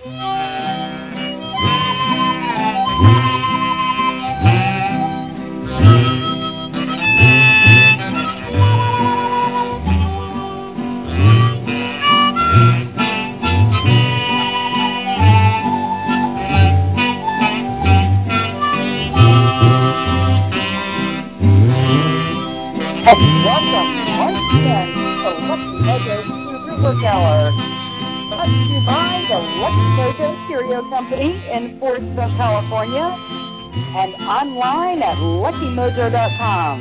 Welcome once again to Lucky Mojo Super Work Hour, brought to you by the Lucky Mojo Curio Company in Forestville, California, and online at LuckyMojo.com.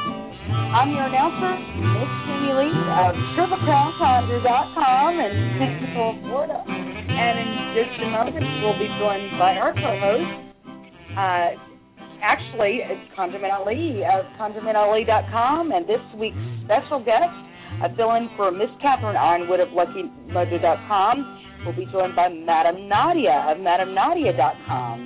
I'm your announcer, Miss Jamie Lee of TripleCrownConjure.com in Central Florida, and in just a moment we'll be joined by our co-host. Actually, it's ConjureMan Ali of ConjureManAli.com, and this week's special guest, I fill in for Miss Catherine Ironwood of LuckyMojo.com, will be joined by Madame Nadia of MadameNadia.com.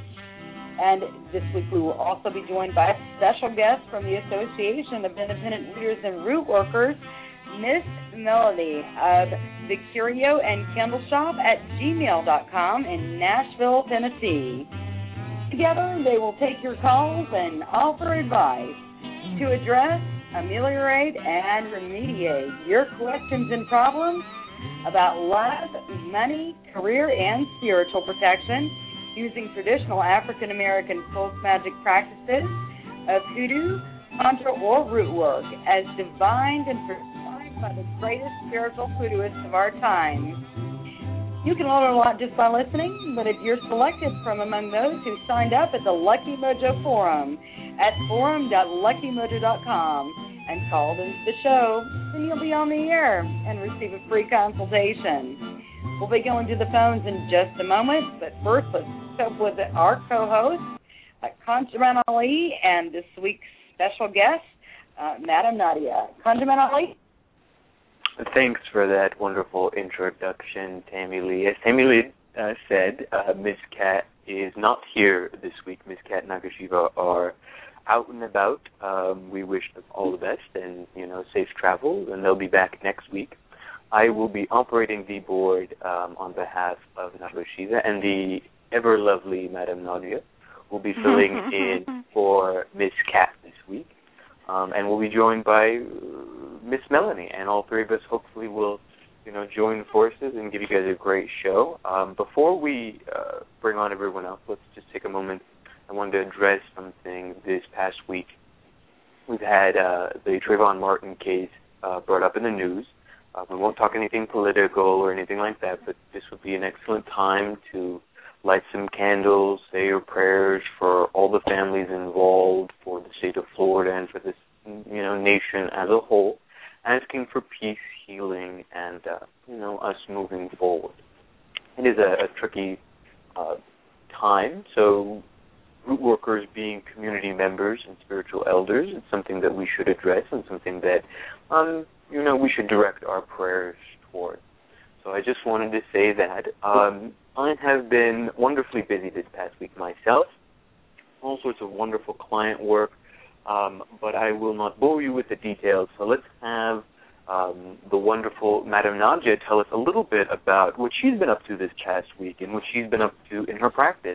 And this week we will also be joined by a special guest from the Association of Independent Readers and Root Workers, Miss Melanie of the Curio and Candle Shop at gmail.com in Nashville, Tennessee. Together, they will take your calls and offer advice to address, ameliorate, and remediate your questions and problems about love, money, career, and spiritual protection using traditional African American folk magic practices of hoodoo, conjure, or root work as divined and prescribed by the greatest spiritual hoodooists of our time. You can learn a lot just by listening, but if you're selected from among those who signed up at the Lucky Mojo Forum at forum.luckymojo.com and called into the show, then you'll be on the air and receive a free consultation. We'll be going to the phones in just a moment, but first let's talk with our co-host, ConjureMan Ali, and this week's special guest, Madame Nadia. ConjureMan Ali? Thanks for that wonderful introduction, Tammy Lee. As Tammy Lee said, Miss Cat is not here this week. Miss Cat and Nagashiva are out and about. We wish them all the best and, safe travel, and they'll be back next week. I will be operating the board on behalf of Nagashiva, and the ever-lovely Madame Nadia will be filling in for Miss Cat this week. And we'll be joined by Miss Melanie, and all three of us hopefully will, join forces and give you guys a great show. Before we bring on everyone else, let's just take a moment. I wanted to address something this past week. We've had the Trayvon Martin case brought up in the news. We won't talk anything political or anything like that, but this would be an excellent time to light some candles, say your prayers for all the families involved, for the state of Florida, and for this, nation as a whole, asking for peace, healing, and, us moving forward. It is a tricky time, so root workers being community members and spiritual elders is something that we should address and something that, we should direct our prayers toward. So I just wanted to say that. I have been wonderfully busy this past week myself, all sorts of wonderful client work, but I will not bore you with the details. So let's have the wonderful Madame Nadia tell us a little bit about what she's been up to this past week and what she's been up to in her practice.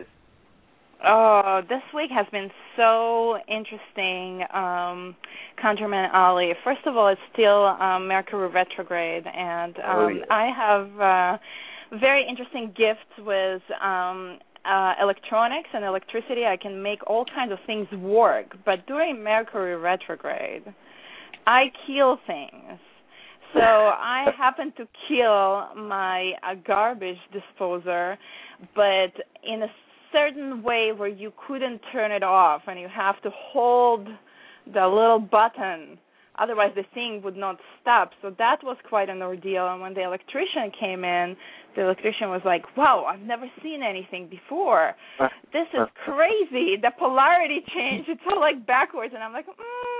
Oh, this week has been so interesting, ConjureMan Ali. First of all, it's still Mercury retrograde, and I have very interesting gifts with electronics and electricity. I can make all kinds of things work, but during Mercury retrograde, I kill things. So I happen to kill my garbage disposer, but in a certain way where you couldn't turn it off and you have to hold the little button, otherwise the thing would not stop. So that was quite an ordeal. And when the electrician came in, the electrician was like, wow, I've never seen anything before. This is crazy. The polarity change, it's all like backwards. And I'm like,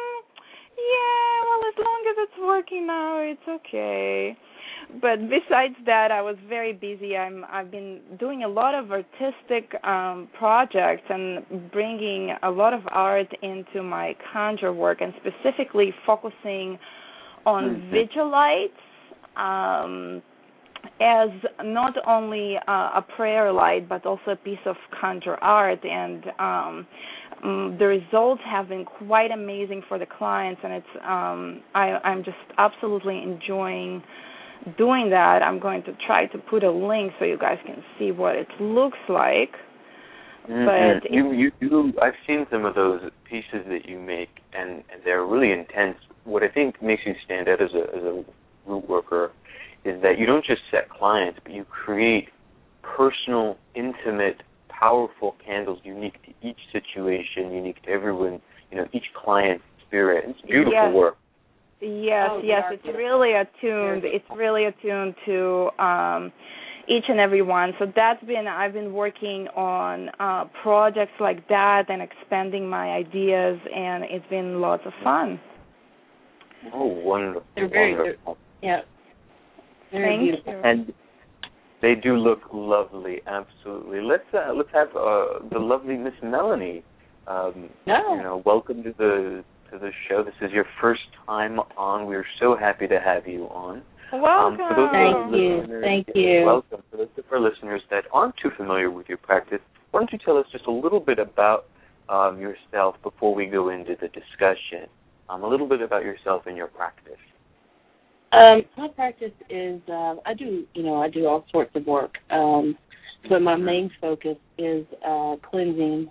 yeah, well, as long as it's working now, it's okay. But besides that, I was very busy. I've been doing a lot of artistic projects and bringing a lot of art into my conjure work, and specifically focusing on vigilites, as not only a prayer light, but also a piece of conjure art, and the results have been quite amazing for the clients, and it's I'm just absolutely enjoying doing that. I'm going to try to put a link so you guys can see what it looks like. Mm-hmm. But you I've seen some of those pieces that you make, and they're really intense. What I think makes you stand out as a root worker is that you don't just set clients, but you create personal, intimate, powerful candles unique to each situation, unique to everyone, each client's spirit. It's beautiful work. Yes, it's really attuned. It's really attuned to each and every one. So I've been working on projects like that and expanding my ideas, and it's been lots of fun. Oh, wonderful! They're very wonderful. Yeah. Thank beautiful. you. And they do look lovely, absolutely. Let's have the lovely Miss Melanie. Welcome to the show. This is your first time on. We're so happy to have you on. Welcome. Thank you. Welcome. For those of our listeners that aren't too familiar with your practice, why don't you tell us just a little bit about yourself before we go into the discussion? A little bit about yourself and your practice. My practice is I do all sorts of work, but my main focus is cleansing,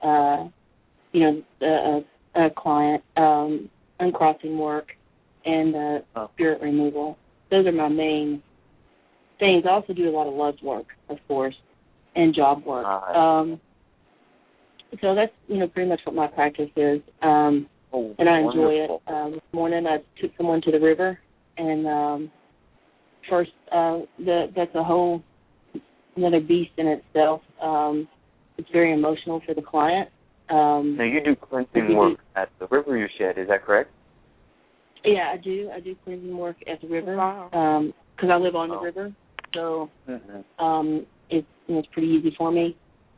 a client, uncrossing work, and spirit removal. Those are my main things. I also do a lot of love work, of course, and job work. So that's pretty much what my practice is, and I enjoy it. This morning I took someone to the river. And that's a whole another beast in itself. It's very emotional for the client. Now you do cleansing work at the river, you said. Is that correct? Yeah, I do. I do cleansing work at the river. Wow. Because I live on the river, so it's pretty easy for me.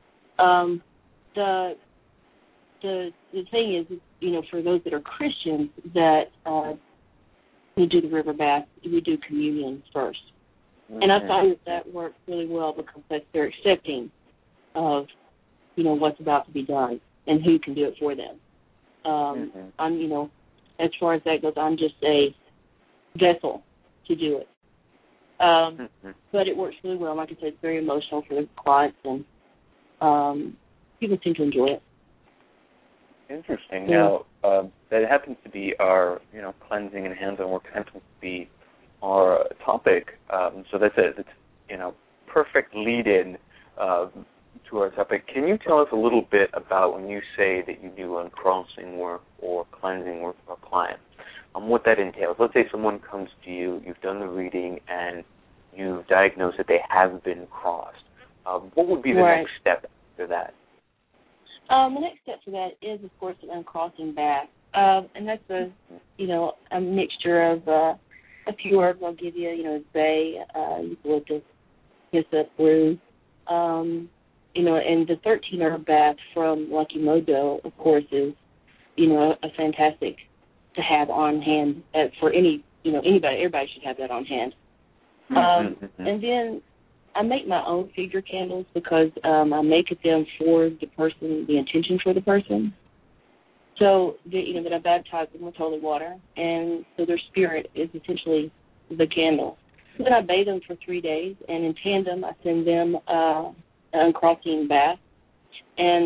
The thing is, for those that are Christians that we do the river bath, we do communion first. Mm-hmm. And I find that works really well because they're accepting of, what's about to be done and who can do it for them. I'm, as far as that goes, I'm just a vessel to do it. But it works really well. Like I said, it's very emotional for the clients, and people seem to enjoy it. Interesting. Yeah. Now, that happens to be our, cleansing and hands-on work happens to be our topic. So that's perfect lead-in to our topic. Can you tell us a little bit about when you say that you do uncrossing work or cleansing work for a client, what that entails? Let's say someone comes to you, you've done the reading, and you've diagnosed that they have been crossed. What would be the next step after that? The next step for that is, of course, an uncrossing bath. And that's a mixture of a few herbs I'll give you, bay, eucalyptus, hyssop, rue, and the 13-herb bath from Lucky Mojo, of course, is, a fantastic to have on hand for anybody. Everybody should have that on hand. And then I make my own figure candles because I make them for the person, the intention for the person. So, that I baptize them with holy water, and so their spirit is essentially the candle. So then I bathe them for 3 days, and in tandem I send them an uncrossing bath, and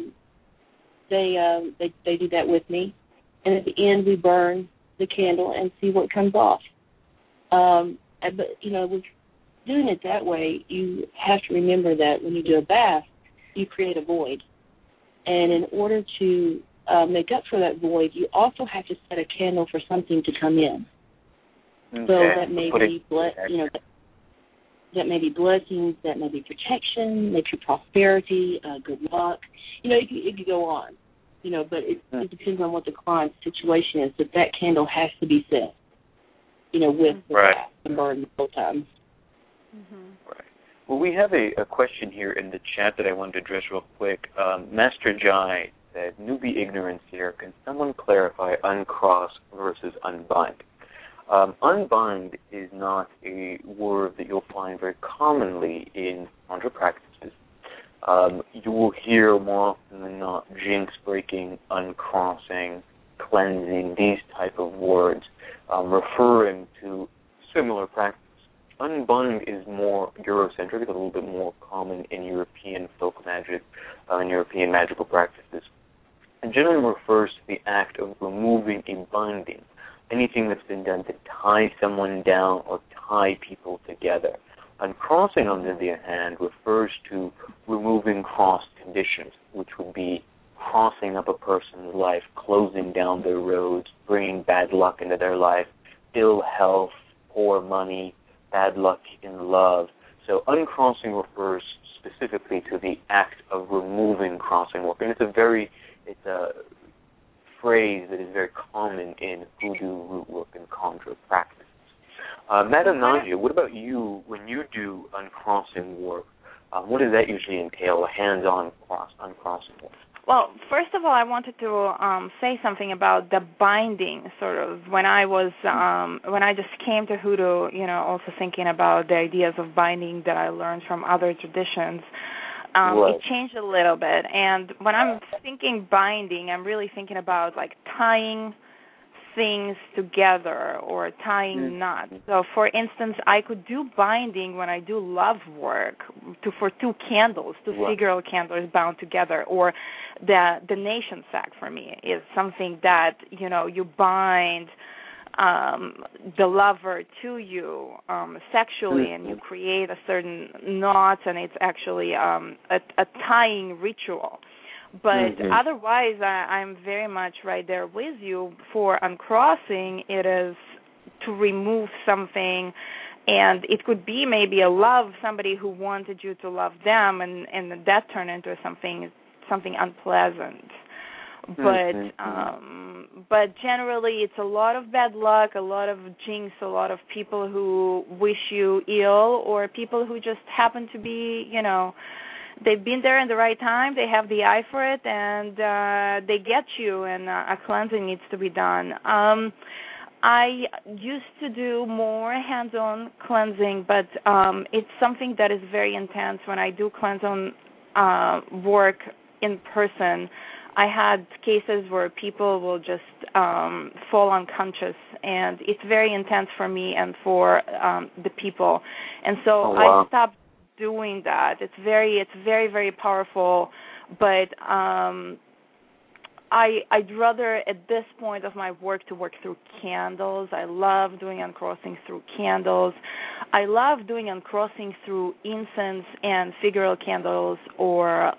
they do that with me. And at the end we burn the candle and see what comes off. But with doing it that way, you have to remember that when you do a bath, you create a void. And in order to make up for that void, you also have to set a candle for something to come in. Okay. So that may be that may be blessings, that may be protection, maybe prosperity, good luck. It could go on. But it depends on what the client's situation is. That candle has to be set. With the bath and burned the whole time. Mm-hmm. Right. Well, we have a question here in the chat that I wanted to address real quick. Master Jai said, newbie ignorance here. Can someone clarify uncross versus unbind? Unbind is not a word that you'll find very commonly in Tantra practices. You will hear more often than not jinx breaking, uncrossing, cleansing, these type of words referring to similar practices. Unbind is more Eurocentric, it's a little bit more common in European folk magic and European magical practices. It generally refers to the act of removing a binding, anything that's been done to tie someone down or tie people together. Uncrossing, on the other hand, refers to removing cross conditions, which would be crossing up a person's life, closing down their roads, bringing bad luck into their life, ill health, poor money, bad luck in love. So uncrossing refers specifically to the act of removing crossing work. And it's a phrase that is very common in hoodoo, root work, and conjure practices. Madam Nadia, what about you when you do uncrossing work? What does that usually entail, a hands-on uncrossing work? Well, first of all, I wanted to say something about the binding, sort of. When I just came to hoodoo, also thinking about the ideas of binding that I learned from other traditions, Right. It changed a little bit. And when I'm thinking binding, I'm really thinking about like tying things together or tying knots. So, for instance, I could do binding when I do love work for two candles, two figural candles bound together, or the nation sack for me is something that, you bind the lover to you sexually, and you create a certain knot, and it's actually a tying ritual. But otherwise, I'm very much right there with you. For uncrossing, it is to remove something, and it could be maybe somebody who wanted you to love them, and that turned into something unpleasant. But generally, it's a lot of bad luck, a lot of jinx, a lot of people who wish you ill, or people who just happen to be, they've been there in the right time, they have the eye for it, and they get you, and a cleansing needs to be done. I used to do more hands-on cleansing, but it's something that is very intense. When I do cleanse-on work in person, I had cases where people will just fall unconscious, and it's very intense for me and for the people. And so I stopped doing that. It's very, very powerful, but I'd rather at this point of my work to work through candles. I love doing uncrossing through candles. I love doing uncrossing through incense and figural candles or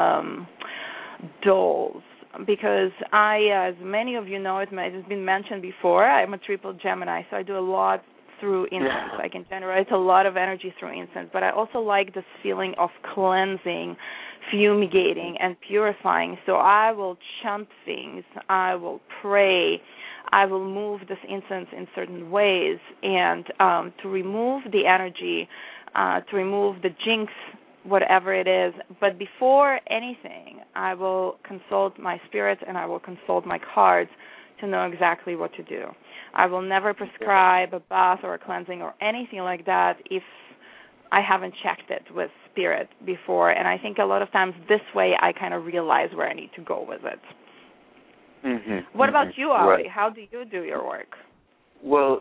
dolls, because as many of you know, it has been mentioned before, I'm a triple Gemini, so I do a lot through incense. I can generate a lot of energy through incense, but I also like this feeling of cleansing, fumigating, and purifying. So I will chant things, I will pray, I will move this incense in certain ways, and to remove the energy, to remove the jinx, whatever it is. But before anything, I will consult my spirits and I will consult my cards to know exactly what to do. I will never prescribe a bath or a cleansing or anything like that if I haven't checked it with spirit before. And I think a lot of times this way I kind of realize where I need to go with it. What about you, Ali? Right. How do you do your work? Well,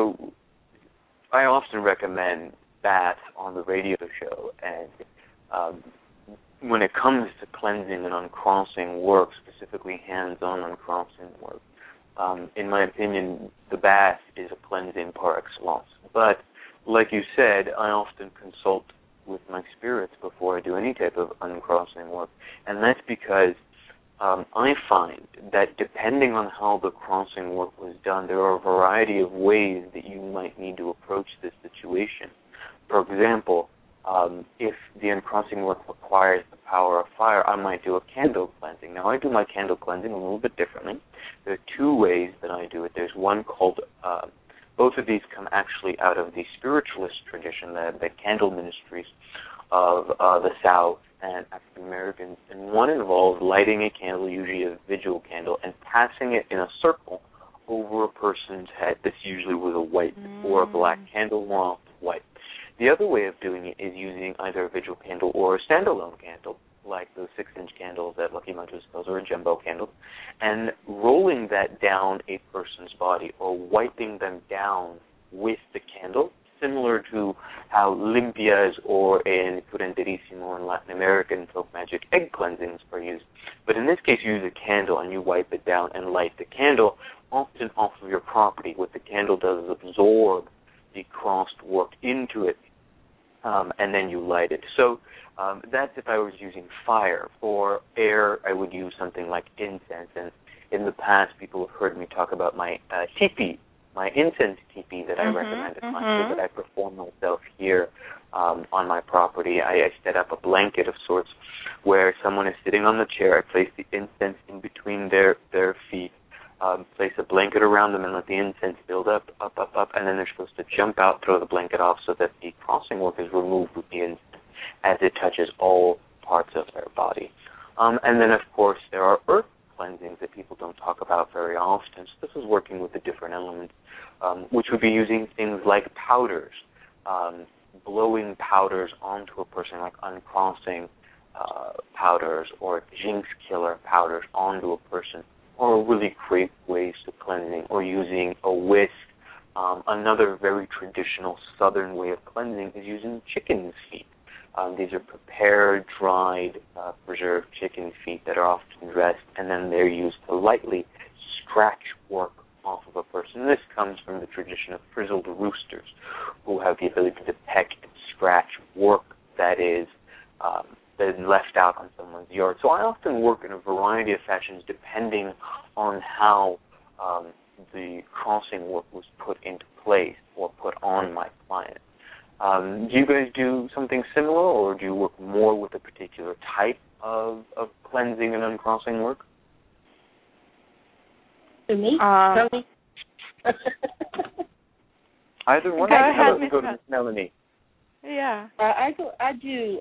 I often recommend baths on the radio show, and when it comes to cleansing and uncrossing work, specifically hands-on uncrossing work, in my opinion, the bath is a cleansing par excellence. But like you said, I often consult with my spirits before I do any type of uncrossing work, and that's because I find that depending on how the crossing work was done, there are a variety of ways that you might need to approach this situation. For example, if the uncrossing work requires the power of fire, I might do a candle cleansing. Now, I do my candle cleansing a little bit differently. There are two ways that I do it. There's one called, both of these come actually out of the spiritualist tradition, the candle ministries of the South and African Americans. And one involves lighting a candle, usually a vigil candle, and passing it in a circle over a person's head. This usually with a white or a black candle, more often white. The other way of doing it is using either a vigil candle or a standalone candle, like those 6-inch candles that Lucky Muncher sells, or a jumbo candle, and rolling that down a person's body or wiping them down with the candle, similar to how limpias or in curanderísimo in Latin American folk magic egg cleansings are used. But in this case, you use a candle and you wipe it down and light the candle, often off of your property. What the candle does is absorb the crossed work into it, and then you light it. So that's if I was using fire. For air, I would use something like incense. And in the past, people have heard me talk about my teepee, my incense teepee that I recommend at times, so that I perform myself here on my property. I set up a blanket of sorts where someone is sitting on the chair. I place the incense in between their feet, place a blanket around them and let the incense build up, and then they're supposed to jump out, throw the blanket off so that the crossing work is removed with the incense as it touches all parts of their body. And then, of course, there are earth cleansings that people don't talk about very often. So this is working with the different elements, which would be using things like powders, blowing powders onto a person, like uncrossing powders or jinx killer powders onto a person, or really great ways to cleansing, or using a whisk. Another very traditional southern way of cleansing is using chicken's feet. These are prepared, dried, preserved chicken feet that are often dressed, and then they're used to lightly scratch work off of a person. This comes from the tradition of frizzled roosters, who have the ability to peck and scratch work that is left out on someone's yard. So I often work in a variety of fashions depending on how the crossing work was put into place or put on my client. Do you guys do something similar, or do you work more with a particular type of cleansing and uncrossing work? To me? Either one. Go ahead, Go to Miss Melanie. Yeah. I do.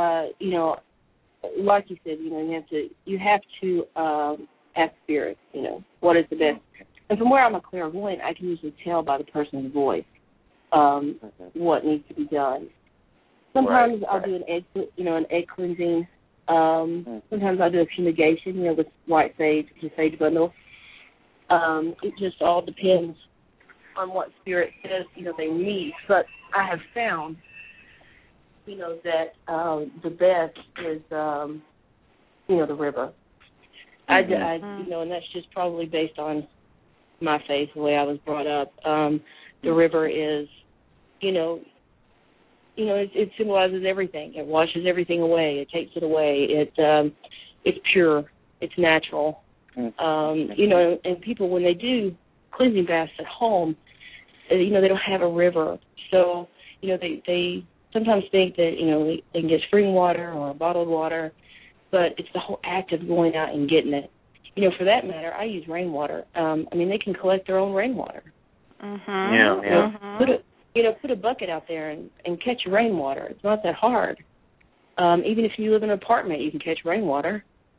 Like you said, you have to ask spirit. What is the best. And from where I'm a clairvoyant, I can usually tell by the person's voice what needs to be done. Sometimes I'll do an egg cleansing. Sometimes I'll do a fumigation, with white sage, the sage bundle. It just all depends on what spirit says, they need. But I have found, that the best is, the river. And that's just probably based on my faith, the way I was brought up. The river is, it symbolizes everything. It washes everything away. It takes it away. It's pure. It's natural. And people, when they do cleansing baths at home, they don't have a river. So, they sometimes think that, they can get spring water or bottled water, but it's the whole act of going out and getting it. For that matter, I use rainwater. They can collect their own rainwater. Put a bucket out there and catch rainwater. It's not that hard. Even if you live in an apartment, you can catch rainwater.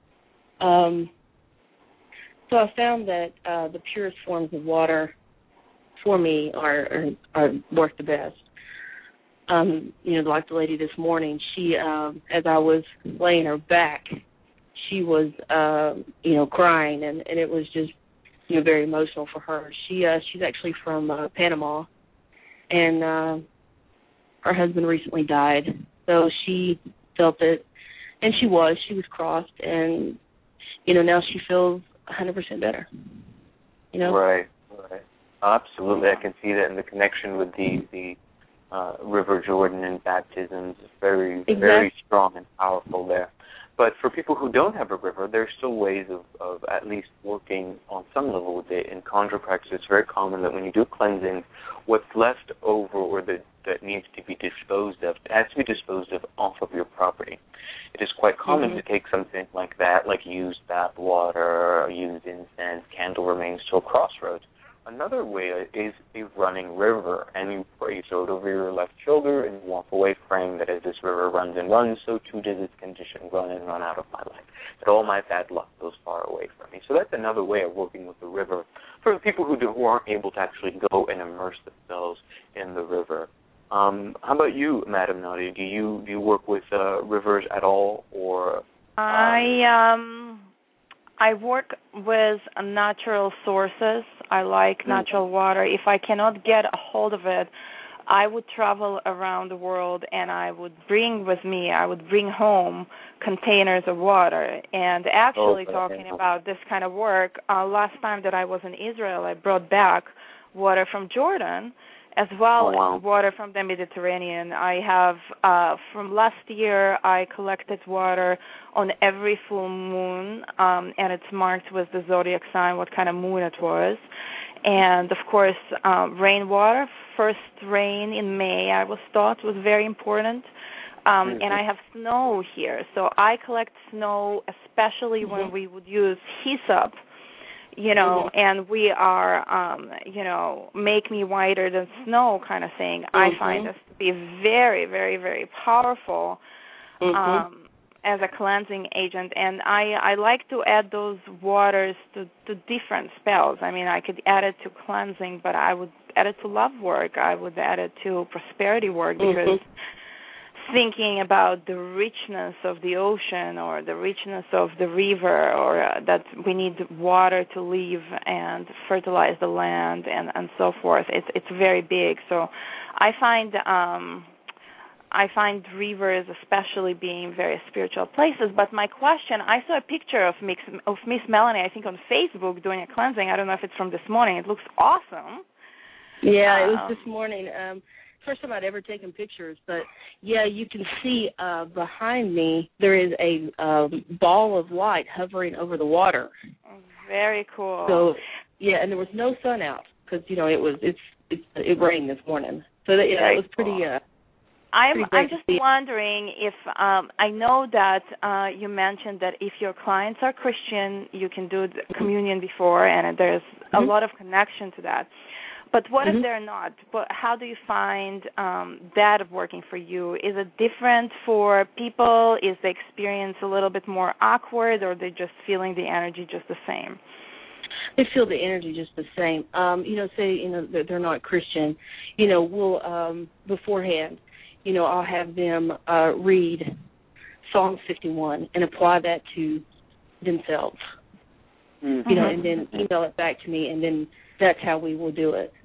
So I found that the purest forms of water for me are work the best. Like the lady this morning, she, as I was laying her back, she was, crying, and it was just, very emotional for her. She's actually from Panama, and her husband recently died, so she felt it, and she was crossed, and, now she feels 100% better. Right. Absolutely, I can see that, and the connection with the River Jordan and baptisms is very, very strong and powerful there. But for people who don't have a river, there's still ways of at least working on some level with it. In conjure practice, it's very common that when you do cleansing, what's left over or that needs to be disposed of, it has to be disposed of off of your property. It is quite common to take something like that, like used bath water, or used incense, candle remains to a crossroads, another way is a running river, and you praise out over your left shoulder and walk away praying that as this river runs and runs, so too does its condition run and run out of my life, that all my bad luck goes far away from me. So that's another way of working with the river for the people who aren't able to actually go and immerse themselves in the river. How about you, Madam Nadia? Do you work with rivers at all, or? I work with natural sources. I like natural water. If I cannot get a hold of it, I would travel around the world and I would bring home containers of water. And actually talking about this kind of work, last time that I was in Israel, I brought back water from Jordan as well as water from the Mediterranean. I have, from last year, I collected water on every full moon, and it's marked with the zodiac sign, what kind of moon it was. And, of course, rainwater, first rain in May, I was taught, was very important. And I have snow here, so I collect snow, especially when we would use hyssop, and we are, make me whiter than snow kind of thing. I find this to be very, very, very powerful as a cleansing agent. And I like to add those waters to different spells. I mean, I could add it to cleansing, but I would add it to love work. I would add it to prosperity work because thinking about the richness of the ocean or the richness of the river, or that we need water to live and fertilize the land and so forth. It's very big. So I find rivers especially being very spiritual places. But my question, I saw a picture of Miss Melanie, I think on Facebook, doing a cleansing. I don't know if it's from this morning. It looks awesome. Yeah, it was this morning. First time I'd ever taken pictures, but yeah, you can see behind me there is a ball of light hovering over the water. Very cool. So yeah, and there was no sun out because it rained this morning. So that was pretty. I'm just wondering if I know that you mentioned that if your clients are Christian, you can do the communion before, and there's a lot of connection to that. But what if they're not? But how do you find that working for you? Is it different for people? Is the experience a little bit more awkward, or are they just feeling the energy just the same? They feel the energy just the same. Say they're not Christian. We'll beforehand. I'll have them read Psalm 51 and apply that to themselves. And then email it back to me, and then that's how we will do it.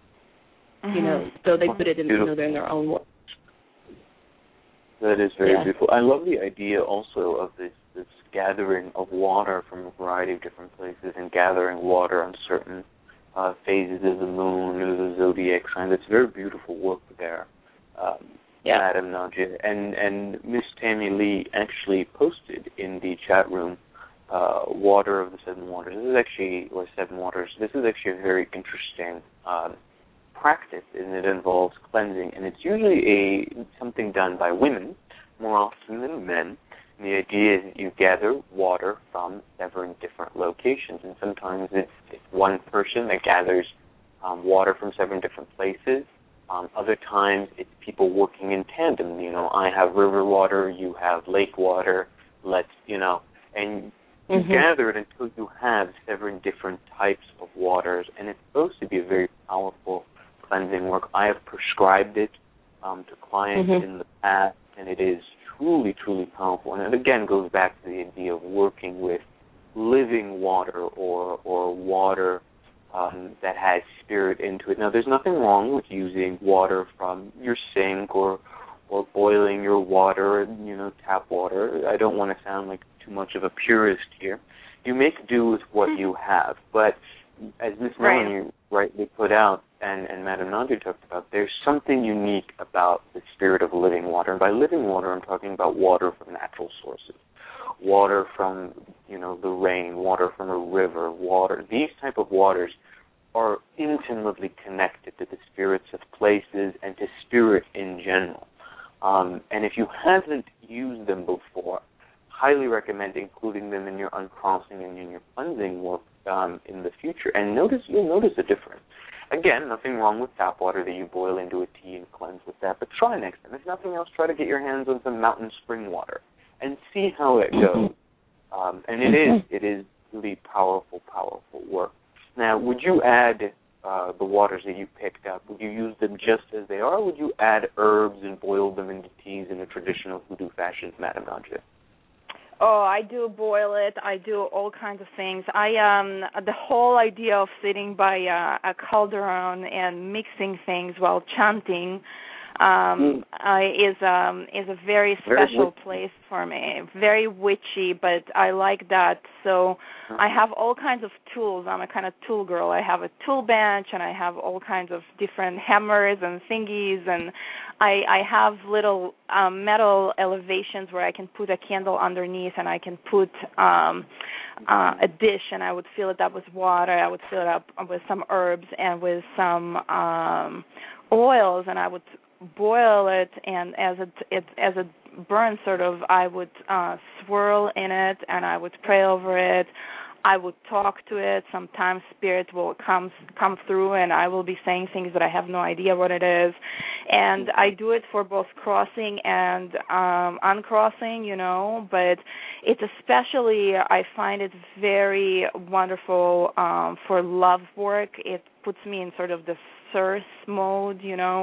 So they put it in, in their own words. That is very beautiful. I love the idea also of this gathering of water from a variety of different places and gathering water on certain phases of the moon or the zodiac sign. That's very beautiful work there, Madam Nadia. And Miss Tammy Lee actually posted in the chat room Water of the Seven Waters. Seven Waters. This is actually a very interesting practice, and it involves cleansing, and it's usually something done by women more often than men. And the idea is that you gather water from seven different locations, and sometimes it's one person that gathers water from seven different places. Other times it's people working in tandem. I have river water, you have lake water. And you gather it until you have seven different types of waters, and it's supposed to be a very powerful cleansing work. I have prescribed it to clients in the past, and it is truly, truly powerful. And it again goes back to the idea of working with living water or water that has spirit into it. Now, there's nothing wrong with using water from your sink or boiling your water, tap water. I don't want to sound like too much of a purist here. You make do with what you have. But as Ms. Melanie rightly put out, and Madam Nadia talked about, there's something unique about the spirit of living water. And by living water, I'm talking about water from natural sources, water from, the rain, water from a river, water. These type of waters are intimately connected to the spirits of places and to spirit in general. And if you haven't used them before, highly recommend including them in your uncrossing and in your cleansing work, in the future, and you'll notice a difference. Again, nothing wrong with tap water that you boil into a tea and cleanse with that, but try next time. If nothing else, try to get your hands on some mountain spring water and see how it goes. And it is really powerful work. Now, would you add the waters that you picked up? Would you use them just as they are, or would you add herbs and boil them into teas in a traditional hoodoo fashion, Madame Nadja? Oh, I do boil it. I do all kinds of things. The whole idea of sitting by a cauldron and mixing things while chanting is a very special place for me. Very witchy, but I like that. So I have all kinds of tools. I'm a kind of tool girl. I have a tool bench, and I have all kinds of different hammers and thingies, and I have little metal elevations where I can put a candle underneath, and I can put a dish, and I would fill it up with water. I would fill it up with some herbs and with some oils, and I would boil it, and as it burns, sort of, I would swirl in it, and I would pray over it. I would talk to it. Sometimes spirit will come through, and I will be saying things that I have no idea what it is. And I do it for both crossing and uncrossing, but it's especially, I find it very wonderful for love work. It puts me in sort of the Circe mode,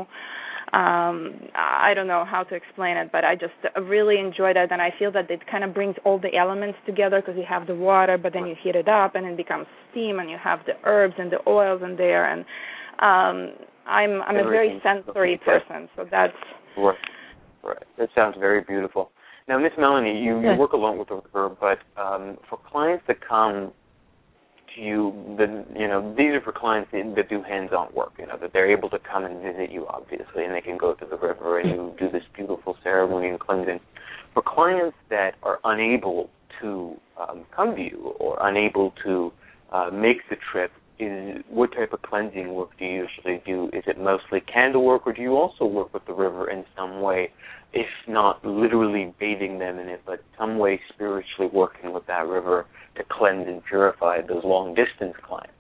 I don't know how to explain it, but I just really enjoy that, and I feel that it kind of brings all the elements together, because you have the water, but then you heat it up, and it becomes steam, and you have the herbs and the oils in there, and I'm a very sensory person, so that's... Right. That sounds very beautiful. Now, Miss Melanie, you work along with the river, but for clients that come to you, these are for clients that do hands-on work, that they're able to come and visit you, obviously, and they can go to the river and you do this beautiful ceremony and cleansing. For clients that are unable to come to you or unable to make the trip, what type of cleansing work do you usually do? Is it mostly candle work, or do you also work with the river in some way, if not literally bathing them in it, but some way spiritually working with that river to cleanse and purify those long-distance clients?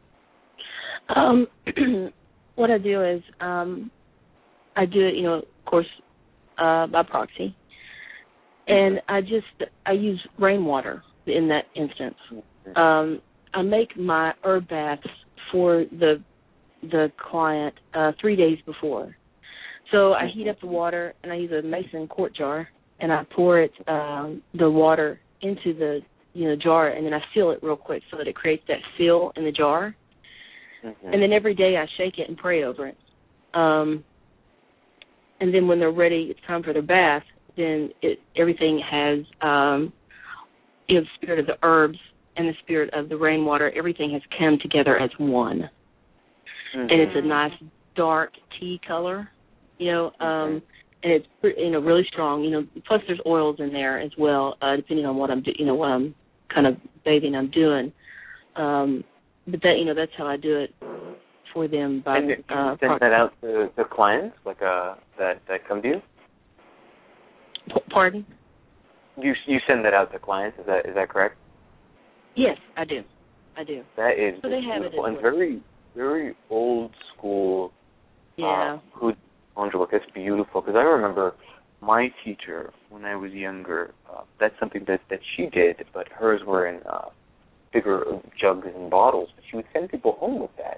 What I do is I do it, of course, by proxy, and I use rainwater in that instance. I make my herb baths for the client 3 days before. So I heat up the water, and I use a mason quart jar, and I pour it, the water into the jar, and then I seal it real quick so that it creates that seal in the jar. And then every day I shake it and pray over it. And then when they're ready, it's time for their bath, then everything has, the spirit of the herbs and the spirit of the rainwater, everything has come together as one. And it's a nice dark tea color, and it's really strong. Plus there's oils in there as well, depending on what I'm what I'm kind of bathing I'm doing. But that that's how I do it for them. By and you send that out to the clients, like that come to you? Pardon? You send that out to clients? Is that correct? Yes, I do. That is so they have beautiful it and very, very old school. Hood conjure work. That's beautiful, because I remember my teacher when I was younger. That's something that she did, but hers were in bigger jugs and bottles. But she would send people home with that.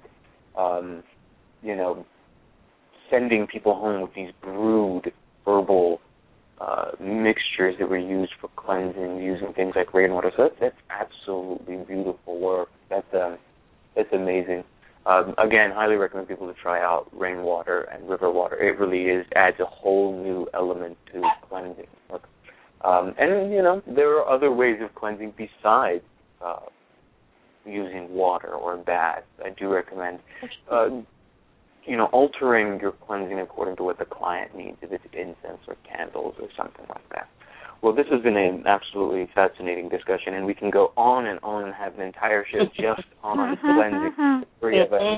Sending people home with these brewed herbal mixtures that were used for cleansing, using things like rainwater. So that's absolutely beautiful work. That's amazing. Again, highly recommend people to try out rainwater and river water. It really adds a whole new element to cleansing work. And there are other ways of cleansing besides using water or baths. I do recommend altering your cleansing according to what the client needs, if it's incense or candles or something like that. Well, this has been an absolutely fascinating discussion, and we can go on and have an entire show just on cleansing, the three of us,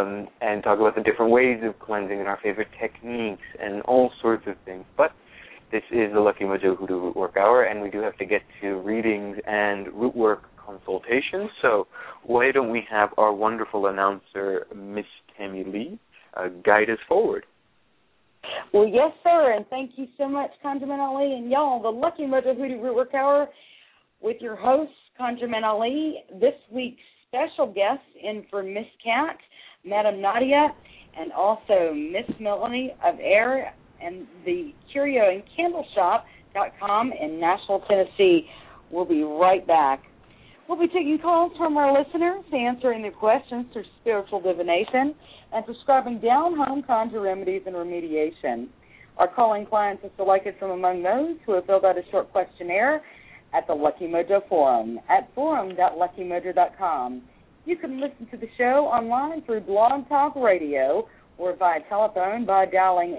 and talk about the different ways of cleansing and our favorite techniques and all sorts of things. But This is the Lucky Mojo Hoodoo Root Work Hour, and we do have to get to readings and root work consultations. So why don't we have our wonderful announcer, Miss Tammy Lee, guide us forward? Well, yes, sir, and thank you so much, ConjureMan Ali, and y'all, the Lucky Mojo Hoodoo Root Work Hour with your host, ConjureMan Ali. This week's special guests in for Miss Cat, Madam Nadia, and also Miss Melanie of Air and the Curio and Candleshop.com in Nashville, Tennessee. We'll be right back. We'll be taking calls from our listeners, answering their questions through spiritual divination, and prescribing down-home conjure remedies and remediation. Our calling clients are selected from among those who have filled out a short questionnaire at the Lucky Mojo Forum at forum.luckymojo.com. You can listen to the show online through Blog Talk Radio or via telephone by dialing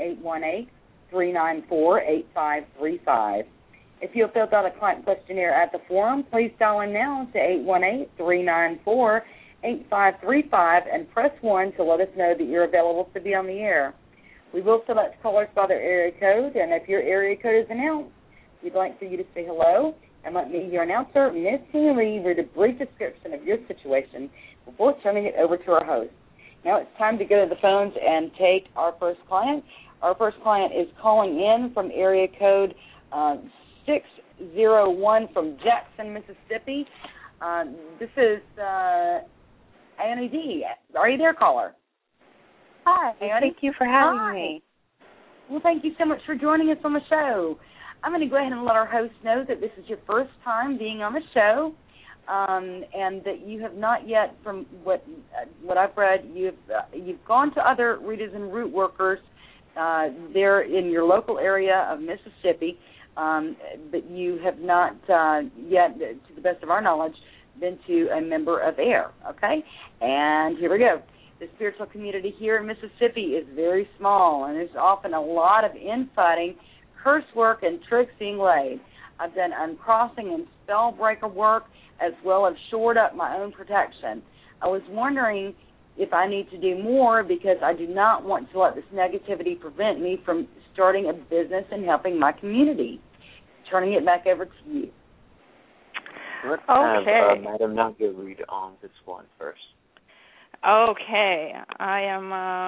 818-394-8535. If you have filled out a client questionnaire at the forum, please dial in now to 818-394-8535 and press 1 to let us know that you're available to be on the air. We will select callers by their area code, and if your area code is announced, we'd like for you to say hello and let me, your announcer, Ms. Tammy Lee, read a brief description of your situation before turning it over to our host. Now it's time to go to the phones and take our first client. Our first client is calling in from area code 601 from Jackson, Mississippi. This is Annie D. Are you there, caller? Hi. Annie? Thank you for having me. Well, thank you so much for joining us on the show. I'm going to go ahead and let our host know that this is your first time being on the show, and that you have not yet, from what I've read, you've gone to other readers and root workers there in your local area of Mississippi, but you have not yet, to the best of our knowledge, been to a member of AIR, okay? And here we go. The spiritual community here in Mississippi is very small, and there's often a lot of infighting, curse work, and tricks being laid. I've done uncrossing and spell breaker work, as well as shored up my own protection. I was wondering if I need to do more, because I do not want to let this negativity prevent me from starting a business and helping my community. Turning it back over to you. Let's have Madam Nadia read on this one first. Okay. I am,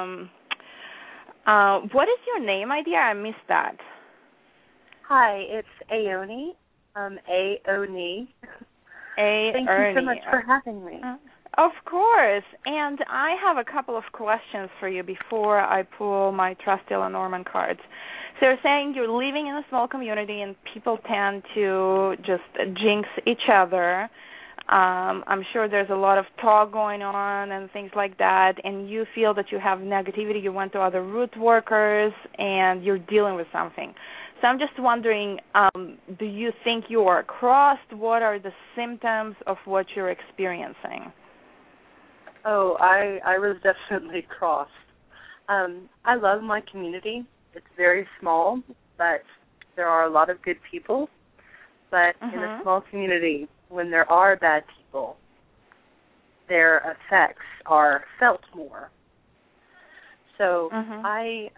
what is your name, my dear? I missed that. Hi, it's Aoni. Aoni. Thank you so much for having me. Of course. And I have a couple of questions for you before I pull my trusty Lenormand cards. So you're saying you're living in a small community and people tend to just jinx each other. I'm sure there's a lot of talk going on and things like that, and you feel that you have negativity. You went to other root workers and you're dealing with something. So I'm just wondering, do you think you are crossed? What are the symptoms of what you're experiencing? Oh, I was definitely crossed. I love my community. It's very small, but there are a lot of good people. But in a small community, when there are bad people, their effects are felt more. So I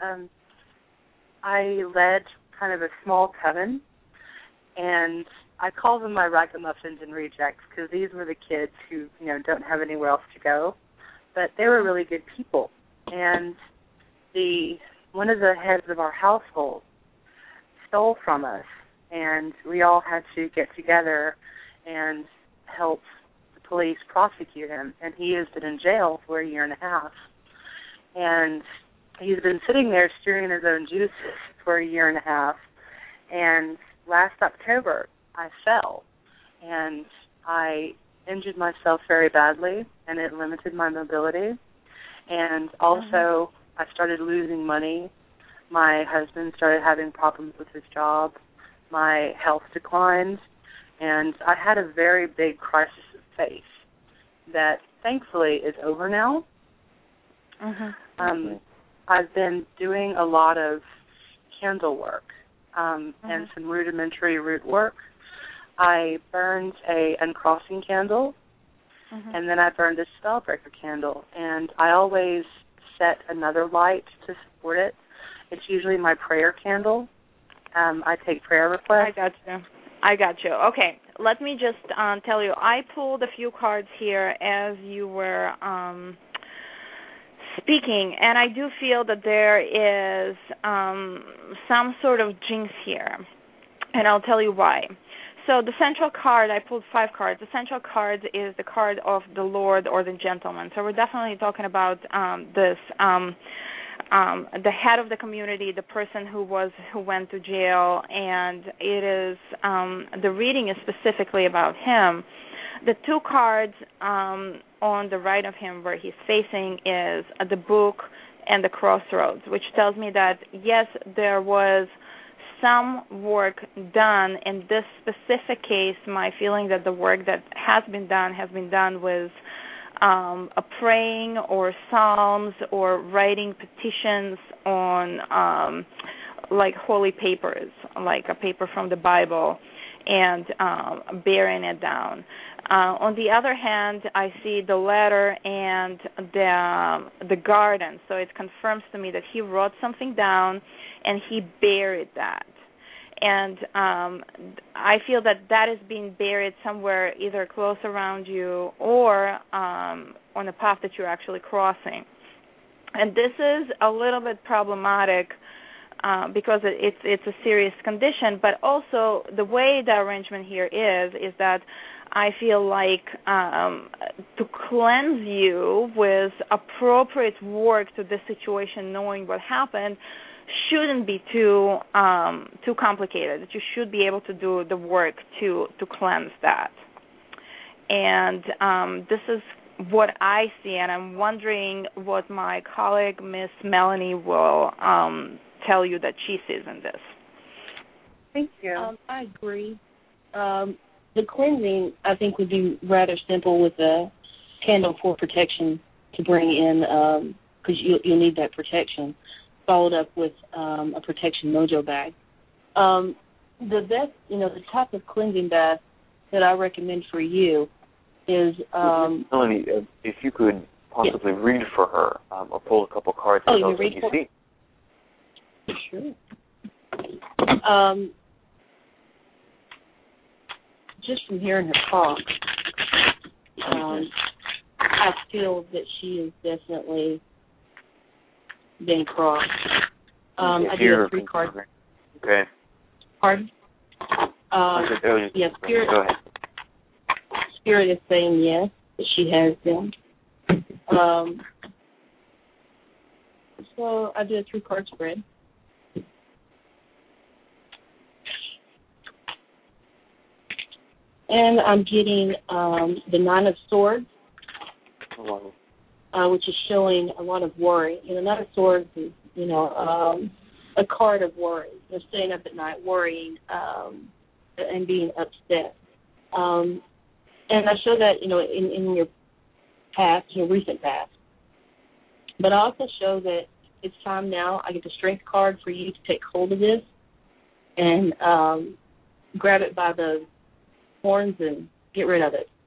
led kind of a small coven, and I call them my ragamuffins and rejects, because these were the kids who, don't have anywhere else to go. But they were really good people. And one of the heads of our household stole from us, and we all had to get together and help the police prosecute him. And he has been in jail for 1.5 years. And he's been sitting there steering his own juices for 1.5 years. And last October, I fell, and I injured myself very badly, and it limited my mobility. And also, I started losing money. My husband started having problems with his job. My health declined, and I had a very big crisis of faith that thankfully is over now. I've been doing a lot of candle work and some rudimentary root work. I burned a uncrossing candle, and then I burned a spellbreaker candle, and I always set another light to support it. It's usually my prayer candle, I take prayer requests. I got you. Okay, let me just tell you, I pulled a few cards here as you were speaking, and I do feel that there is some sort of jinx here, and I'll tell you why. So the central card, I pulled 5 cards. The central card is the card of the Lord or the gentleman. So we're definitely talking about this, the head of the community, the person who went to jail, and it is the reading is specifically about him. The 2 cards on the right of him where he's facing is the book and the crossroads, which tells me that, yes, there was some work done. In this specific case, my feeling that the work that has been done with a praying or psalms or writing petitions on like holy papers, like a paper from the Bible, and bearing it down. On the other hand, I see the letter and the garden, so it confirms to me that he wrote something down and he buried that. And I feel that is being buried somewhere either close around you or on the path that you're actually crossing. And this is a little bit problematic because it's a serious condition, but also the way the arrangement here is that I feel like to cleanse you with appropriate work to this situation, knowing what happened, shouldn't be too complicated. That you should be able to do the work to cleanse that. And this is what I see, and I'm wondering what my colleague, Miss Melanie, will tell you that she sees in this. Thank you. I agree. The cleansing, I think, would be rather simple with a candle for protection to bring in, because you'll need that protection, followed up with a protection mojo bag. The best, the type of cleansing bath that I recommend for you is... Melanie, if you could possibly read for her or pull a couple cards and tell us what you see. Sure. Just from hearing her talk, I feel that she is definitely been crossed. I do have 3 cards. Okay. Pardon? Spirit. Go ahead. Spirit is saying yes, that she has them. So I did a 3-card spread. And I'm getting the 9 of Swords, which is showing a lot of worry. 9 of Swords is, a card of worry. You're staying up at night worrying and being upset. And I show that, in your past, your recent past. But I also show that it's time now. I get the Strength card for you to take hold of this and grab it by the horns and get rid of it.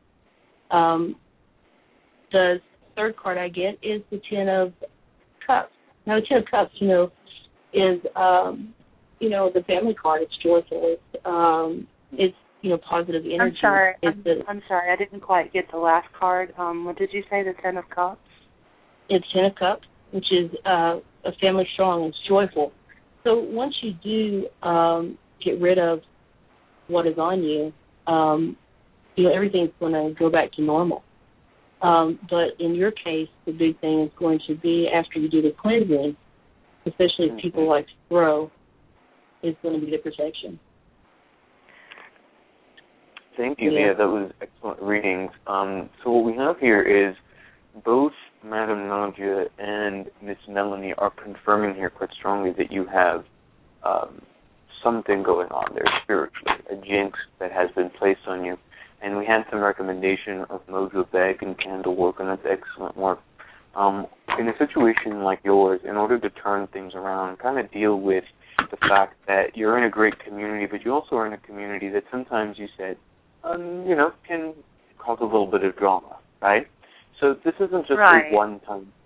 The 3rd card I get is the 10 of Cups. Now, the 10 of Cups, is, the family card. It's joyful. It's positive energy. I'm sorry. I didn't quite get the last card. What did you say, the 10 of Cups? It's 10 of Cups, which is a family strong. It's joyful. So once you do get rid of what is on you, everything's going to go back to normal. But in your case, the big thing is going to be after you do the cleansing, especially if people like to grow, is going to be the protection. Thank you. Yeah, that was excellent readings. So what we have here is both Madame Nadia and Miss Melanie are confirming here quite strongly that you have something going on there spiritually, a jinx that has been placed on you. And we had some recommendation of mojo bag and candle work, and that's excellent work. In a situation like yours, in order to turn things around, kind of deal with the fact that you're in a great community, but you also are in a community that sometimes you said, can cause a little bit of drama, right? So this isn't just a one-time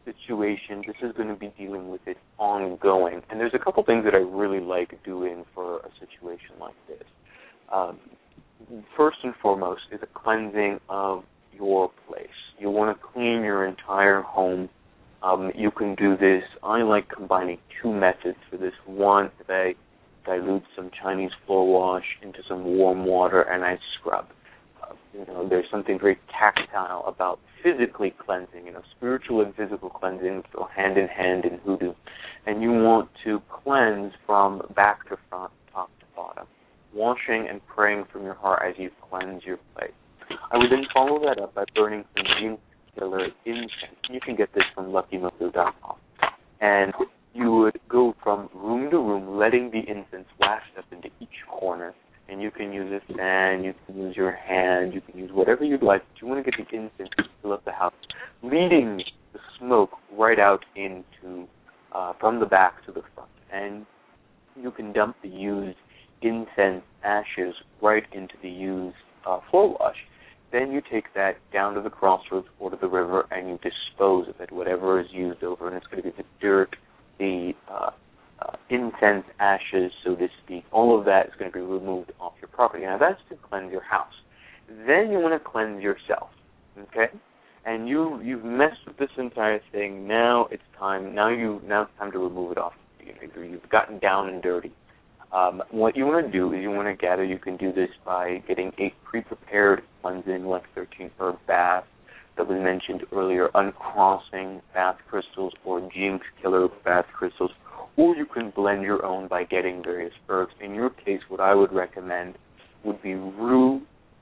situation, this is going to be dealing with it ongoing. And there's a couple things that I really like doing for a situation like this. First and foremost is a cleansing of your place. You want to clean your entire home. You can do this. I like combining two methods for this. One, if I dilute some Chinese floor wash into some warm water and I scrub. There's something very tactile about physically cleansing. Spiritual and physical cleansing go hand in hand in hoodoo. And you want to cleanse from back to front, top to bottom, washing and praying from your heart as you cleanse your place. I would then follow that up by burning some jinx killer incense. You can get this from LuckyMojo.com. And you would go from room to room, letting the incense waft up into each corner. And you can use a fan, you can use your hand, you can use whatever you'd like. But you want to get the incense to fill up the house, leading the smoke right out into, from the back to the front. And you can dump the used incense ashes right into the used floor wash. Then you take that down to the crossroads or to the river and you dispose of it, whatever is used over. And it's going to be the dirt, the incense ashes, so to speak. All of that is going to be removed off your property. Now, that's to cleanse your house. Then you want to cleanse yourself, okay? And you've messed with this entire thing. Now it's time. Now it's time to remove it off. You've gotten down and dirty. What you want to do is you want to gather. You can do this by getting a pre-prepared cleansing, like 13-herb bath that was mentioned earlier, uncrossing bath crystals or jinx killer bath crystals, or you can blend your own by getting various herbs. In your case, what I would recommend would be rue,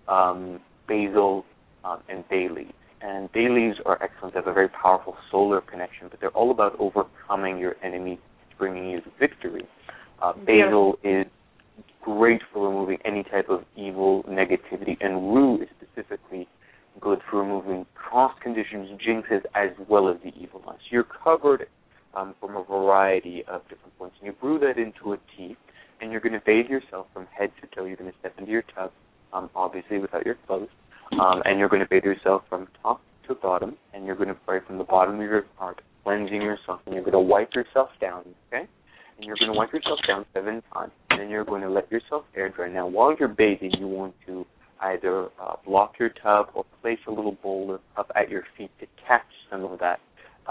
basil, and bay leaves. And bay leaves are excellent. They have a very powerful solar connection, but they're all about overcoming your enemy, bringing you victory. Basil is great for removing any type of evil, negativity, and rue is specifically good for removing cross conditions, jinxes, as well as the evil ones. You're covered from a variety of different points. And you brew that into a tea, and you're going to bathe yourself from head to toe. You're going to step into your tub, obviously without your clothes, and you're going to bathe yourself from top to bottom, and you're going to pray from the bottom of your heart, cleansing yourself, and you're going to wipe yourself down, okay? And you're going to wipe yourself down 7 times, and then you're going to let yourself air dry. Now, while you're bathing, you want to either block your tub or place a little bowl up at your feet to catch some of that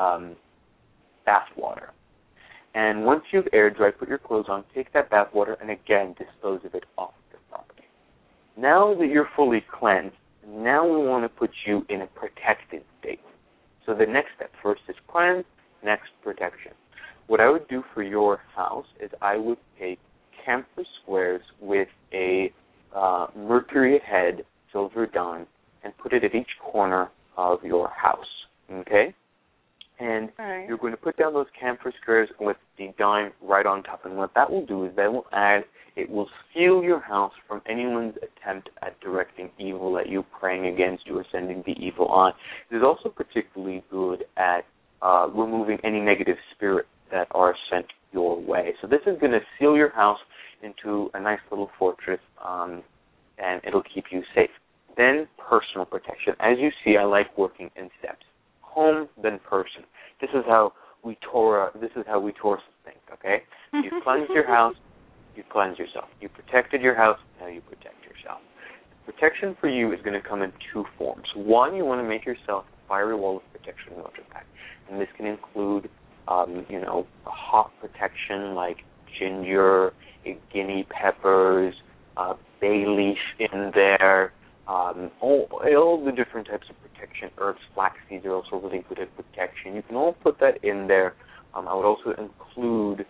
bath water. And once you've air dried, put your clothes on, take that bath water, and again, dispose of it off your property. Now that you're fully cleansed, now we want to put you in a protected state. So the next step, first is cleanse, next protection. What I would do for your house is I would take camphor squares with a mercury head silver dime and put it at each corner of your house, okay? And you're going to put down those camphor squares with the dime right on top. And what that will do is it will seal your house from anyone's attempt at directing evil at you, praying against you, or sending the evil on. It is also particularly good at removing any negative spirits that are sent your way. So this is going to seal your house into a nice little fortress, and it'll keep you safe. Then personal protection. As you see, I like working in steps. Home, then person. This is how we Torah think, okay? You cleanse your house, you cleanse yourself. You protected your house, now you protect yourself. Protection for you is going to come in 2 forms. One, you want to make yourself a fiery wall of protection water pack. And this can include, hot protection like ginger, guinea peppers, bay leaf in there, all the different types of protection. Herbs, flax seeds are also really good at protection. You can all put that in there. I would also include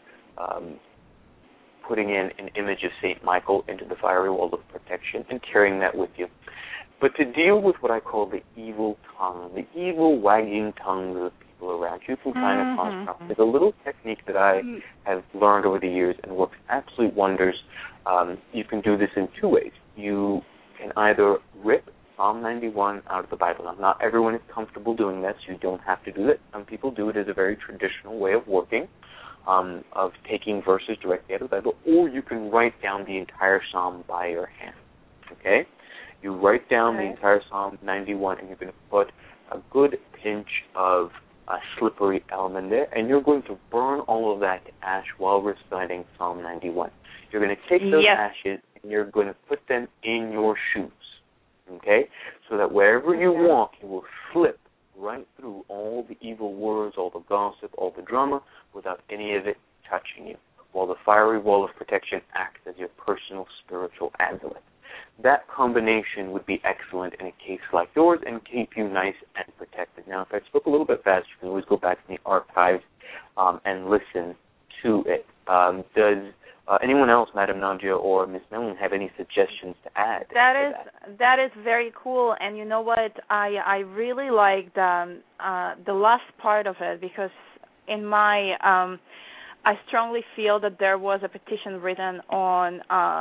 putting in an image of St. Michael into the fiery wall of protection and carrying that with you. But to deal with what I call the evil tongue, the evil wagging tongues of people around you can kind of cause problems. There's a little technique that I have learned over the years and works absolute wonders. You can do this in 2 ways. You can either rip Psalm 91 out of the Bible. Now, not everyone is comfortable doing that, so you don't have to do it. Some people do it as a very traditional way of working, of taking verses directly out of the Bible, or you can write down the entire Psalm by your hand, okay? You write down the entire Psalm 91, and you're going to put a good pinch of slippery element there, and you're going to burn all of that to ash while reciting Psalm 91. You're going to take those ashes and you're going to put them in your shoes, okay? So that wherever you walk, you will slip right through all the evil words, all the gossip, all the drama, without any of it touching you, while the fiery wall of protection acts as your personal spiritual amulet. That combination would be excellent in a case like yours and keep you nice and protected. Now, if I spoke a little bit fast, you can always go back in the archives and listen to it. Does anyone else, Madam Nadia or Ms. Mellon, have any suggestions to add? That is very cool, and you know what? I really liked the last part of it, because in my I strongly feel that there was a petition written on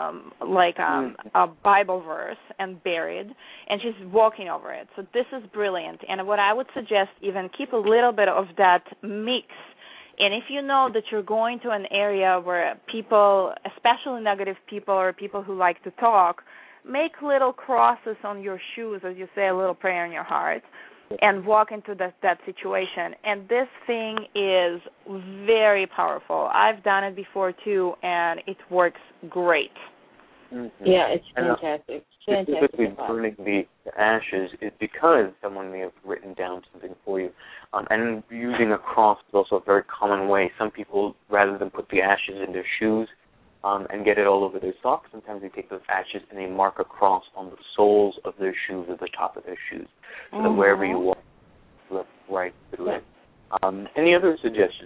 a Bible verse and buried, and she's walking over it. So this is brilliant. And what I would suggest, even keep a little bit of that mix. And if you know that you're going to an area where people, especially negative people or people who like to talk, make little crosses on your shoes as you say a little prayer in your heart, and walk into that situation. And this thing is very powerful. I've done it before, too, and it works great. Mm-hmm. Yeah, it's fantastic. Specifically burning the ashes is because someone may have written down something for you. And using a cross is also a very common way. Some people, rather than put the ashes in their shoes and get it all over their socks, sometimes they take those ashes and they mark a cross on the soles of their shoes or the top of their shoes, so that wherever you walk, slip right through it. Any other suggestions?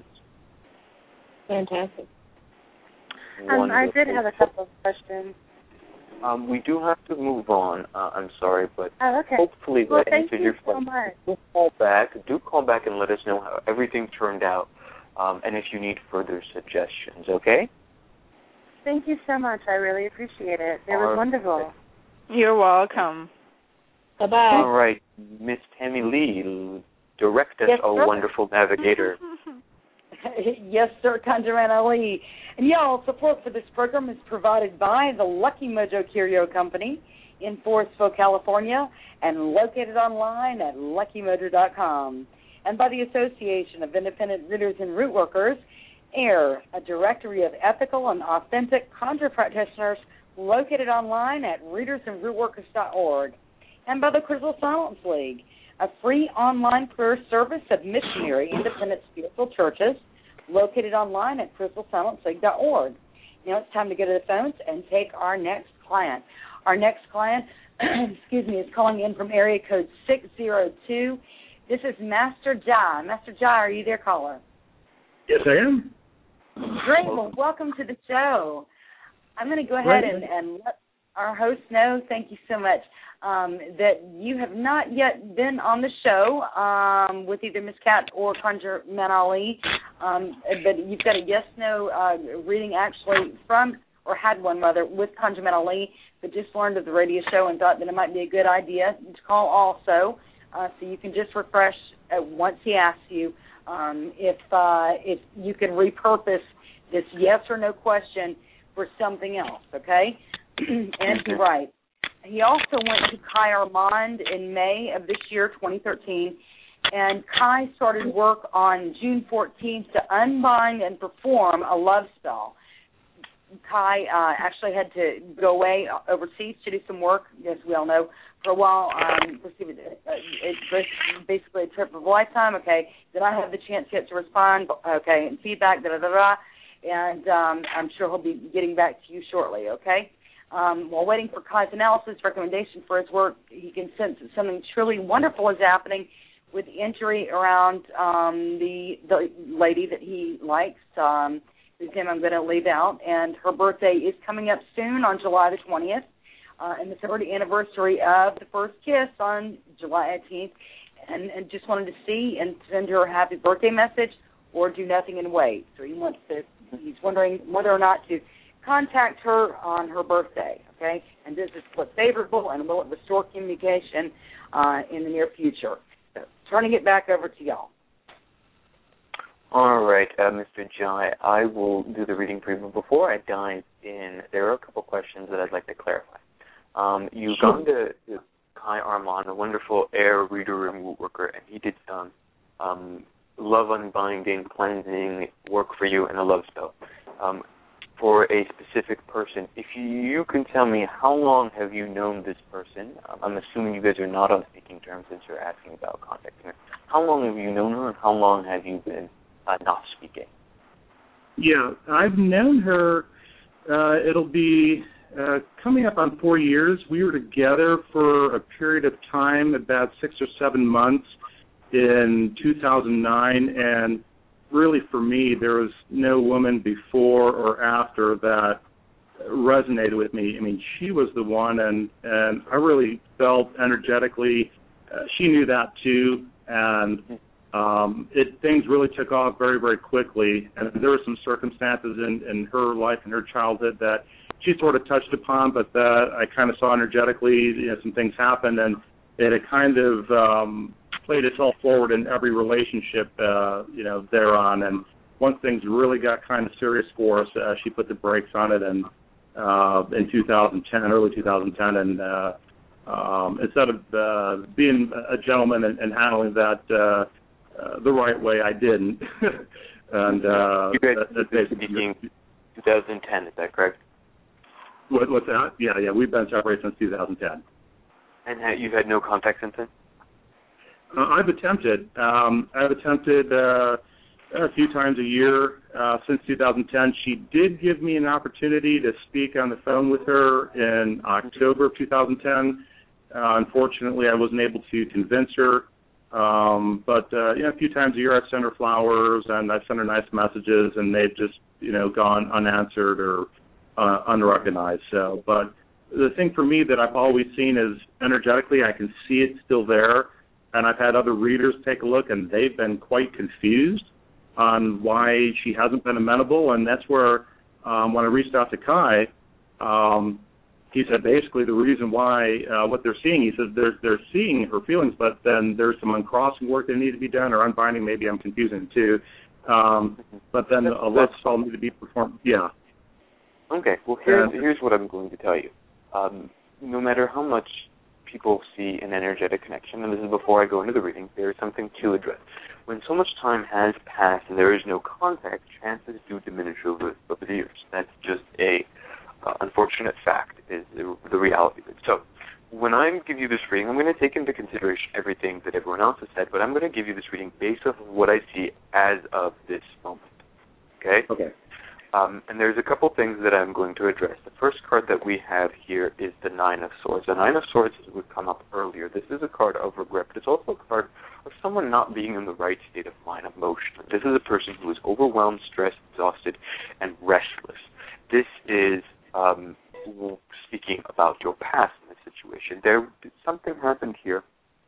Fantastic. I did have a couple of questions. We do have to move on. I'm sorry, but okay. Hopefully that answered your question. So Do call back and let us know how everything turned out, and if you need further suggestions, okay? Thank you so much. I really appreciate it. It was wonderful. You're welcome. Bye-bye. All right, Miss Tammy Lee, direct us, wonderful navigator. Yes, sir, Conjurman Ali. And y'all, support for this program is provided by the Lucky Mojo Curio Company in Forestville, California, and located online at luckymojo.com. And by the Association of Independent Rooters and Root Workers, AIR, a directory of ethical and authentic conjure practitioners located online at rootersandrootworkers.org. And by the Crystal Silence League, a free online prayer service of missionary independent spiritual churches located online at crystalsilenceleague.org. Now it's time to go to the phones and take our next client. Our next client, is calling in from area code 602. This is Master Jai. Master Jai, are you there, caller? Yes, I am. Great. Well, welcome to the show. I'm going to go ahead and let our host know, thank you so much, that you have not yet been on the show with either Ms. Cat or Conjurman Ali, but you've got a yes-no reading actually from, or had one rather, with Conjurman Ali, but just learned of the radio show and thought that it might be a good idea to call also, so you can just refresh once he asks you if you can repurpose this yes or no question for something else, okay? And you're right. He also went to Kai Armand in May of this year, 2013, and Kai started work on June 14th to unbind and perform a love spell. Kai actually had to go away overseas to do some work, as we all know, for a while. It's basically a trip of a lifetime, okay. Then I have the chance yet to respond, okay, and feedback, and I'm sure he'll be getting back to you shortly, okay. While waiting for Kai's analysis recommendation for his work, he can sense that something truly wonderful is happening with the injury around the lady that he likes, whose name I'm going to leave out, and her birthday is coming up soon on July the 20th, and the 30th anniversary of the first kiss on July 18th, and just wanted to see and send her a happy birthday message or do nothing and wait. So he's wondering whether or not to contact her on her birthday, okay? And does this look favorable, and will it restore communication in the near future? So, turning it back over to y'all. All right, Mr. Jai, I will do the reading for you, but before I dive in, there are a couple questions that I'd like to clarify. You've gone to Kai Armand, a wonderful air reader and root worker, and he did love unbinding, cleansing work for you, and a love spell. For a specific person, if you can tell me how long have you known this person? I'm assuming you guys are not on speaking terms since you're asking about contacting her. How long have you known her, and how long have you been not speaking? Yeah, I've known her, it'll be coming up on 4 years. We were together for a period of time, about 6 or 7 months in 2009, and really for me, there was no woman before or after that resonated with me. I mean, she was the one, and I really felt energetically, she knew that too, and things really took off very, very quickly, and there were some circumstances in her life and her childhood that she sort of touched upon, but that I kind of saw energetically, some things happened, and it had kind of played itself forward in every relationship, thereon. And once things really got kind of serious for us, she put the brakes on it in 2010, early 2010, and instead of being a gentleman and handling that the right way, I didn't. And you guys have been speaking 2010, is that correct? What's that? Yeah, we've been separated since 2010. And you've had no contact since then? I've attempted. A few times a year since 2010. She did give me an opportunity to speak on the phone with her in October of 2010. Unfortunately, I wasn't able to convince her. But a few times a year I've sent her flowers and I've sent her nice messages, and they've just gone unanswered or unrecognized. So, but the thing for me that I've always seen is energetically I can see it still there. And I've had other readers take a look, and they've been quite confused on why she hasn't been amenable. And that's where, when I reached out to Kai, he said basically the reason why what they're seeing, he says they're seeing her feelings, but then there's some uncrossing work that needs to be done, or unbinding. Maybe I'm confusing too. But then a love spell needs to be performed. Yeah. Okay. Well, here's what I'm going to tell you. No matter how much people see an energetic connection, and this is before I go into the reading, there is something to address. When so much time has passed and there is no contact, chances do diminish over the years. That's just a unfortunate fact, is the reality of it. So when I give you this reading, I'm going to take into consideration everything that everyone else has said, but I'm going to give you this reading based off of what I see as of this moment. Okay? Okay. And there's a couple things that I'm going to address. The first card that we have here is the Nine of Swords. The Nine of Swords would come up earlier. This is a card of regret, but it's also a card of someone not being in the right state of mind emotionally. This is a person who is overwhelmed, stressed, exhausted, and restless. This is speaking about your past in this situation. Something happened here.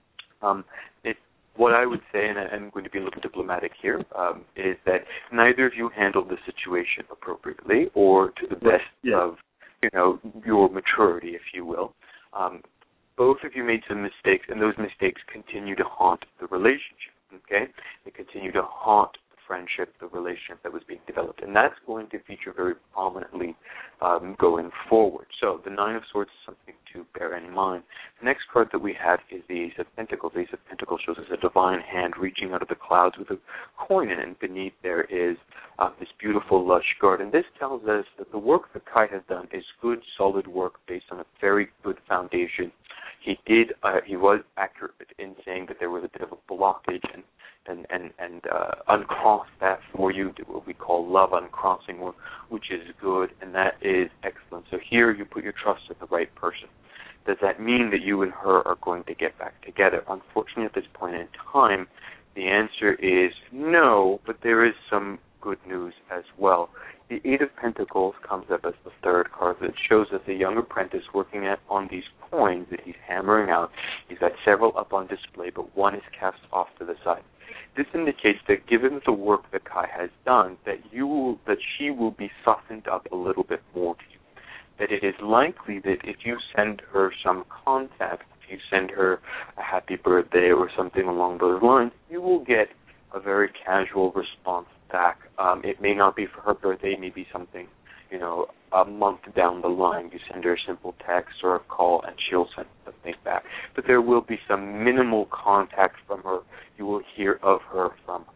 What I would say, and I'm going to be a little diplomatic here, is that neither of you handled the situation appropriately or to the best of, your maturity, if you will. Both of you made some mistakes, and those mistakes continue to haunt the relationship, okay? They continue to haunt the friendship, the relationship that was being developed, and that's going to feature very prominently going forward. So the Nine of Swords is something to bear in mind. The next card that we have is the Ace of Pentacles. The Ace of Pentacles shows us a divine hand reaching out of the clouds with a coin in it, and beneath there is this beautiful, lush garden. This tells us that the work that Kai has done is good, solid work based on a very good foundation. He was accurate in saying that there was a bit of a blockage and uncrossed that for you, what we call love uncrossing, which is good, and that is excellent. So here you put your trust in the right person. Does that mean that you and her are going to get back together? Unfortunately, at this point in time, the answer is no, but there is some good news as well. The Eight of Pentacles comes up as the third card that shows us a young apprentice working on these coins that he's hammering out. He's got several up on display, but one is cast off to the side. This indicates that given the work that Kai has done, that she will be softened up a little bit more to you. That it is likely that if you send her some contact, if you send her a happy birthday or something along those lines, you will get a very casual response back. It may not be for her birthday, it may be something, a month down the line. You send her a simple text or a call and she'll send something back. But there will be some minimal contact from her. You will hear of her from her.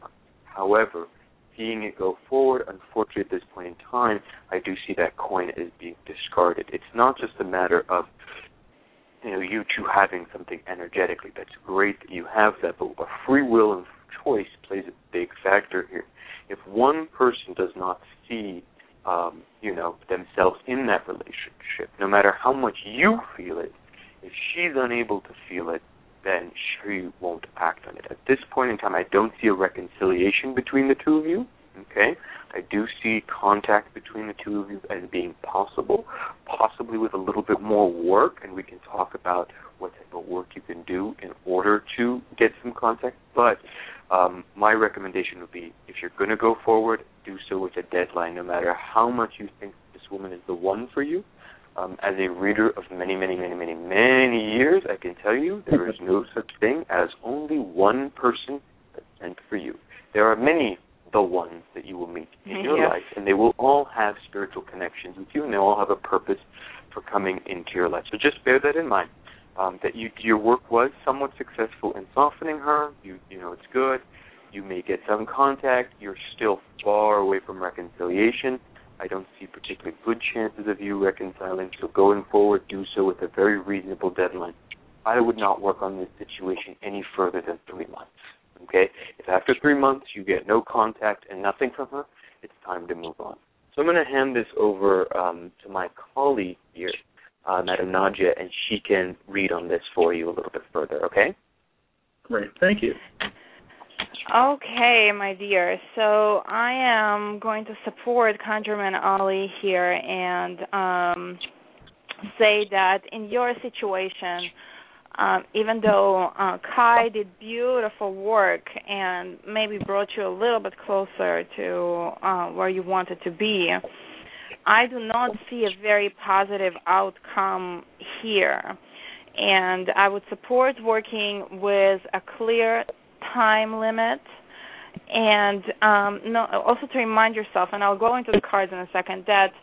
However, seeing it go forward, unfortunately at this point in time, I do see that coin as being discarded. It's not just a matter of you two having something energetically. That's great that you have that, but a free will and choice plays a big factor here. If one person does not see, themselves in that relationship, no matter how much you feel it, if she's unable to feel it, then she won't act on it. At this point in time, I don't see a reconciliation between the two of you, okay? I do see contact between the two of you as being possible, possibly with a little bit more work, and we can talk about what type of work you can do in order to get some contact. But my recommendation would be, if you're going to go forward, do so with a deadline, no matter how much you think this woman is the one for you. As a reader of many, many, many, many, many years, I can tell you there is no such thing as only one person that's meant for you. There are many the ones that you will meet in your life, and they will all have spiritual connections with you, and they all have a purpose for coming into your life. So just bear that in mind, that your work was somewhat successful in softening her. It's good. You may get some contact. You're still far away from reconciliation. I don't see particularly good chances of you reconciling, so going forward, do so with a very reasonable deadline. I would not work on this situation any further than 3 months, okay? If after 3 months you get no contact and nothing from her, it's time to move on. So I'm going to hand this over to my colleague here, Madam Nadia, and she can read on this for you a little bit further, okay? Great, thank you. Okay, my dear. So I am going to support Conjurman Ali here and say that in your situation, even though Kai did beautiful work and maybe brought you a little bit closer to where you wanted to be, I do not see a very positive outcome here. And I would support working with a clear time limit, and also to remind yourself, and I'll go into the cards in a second, that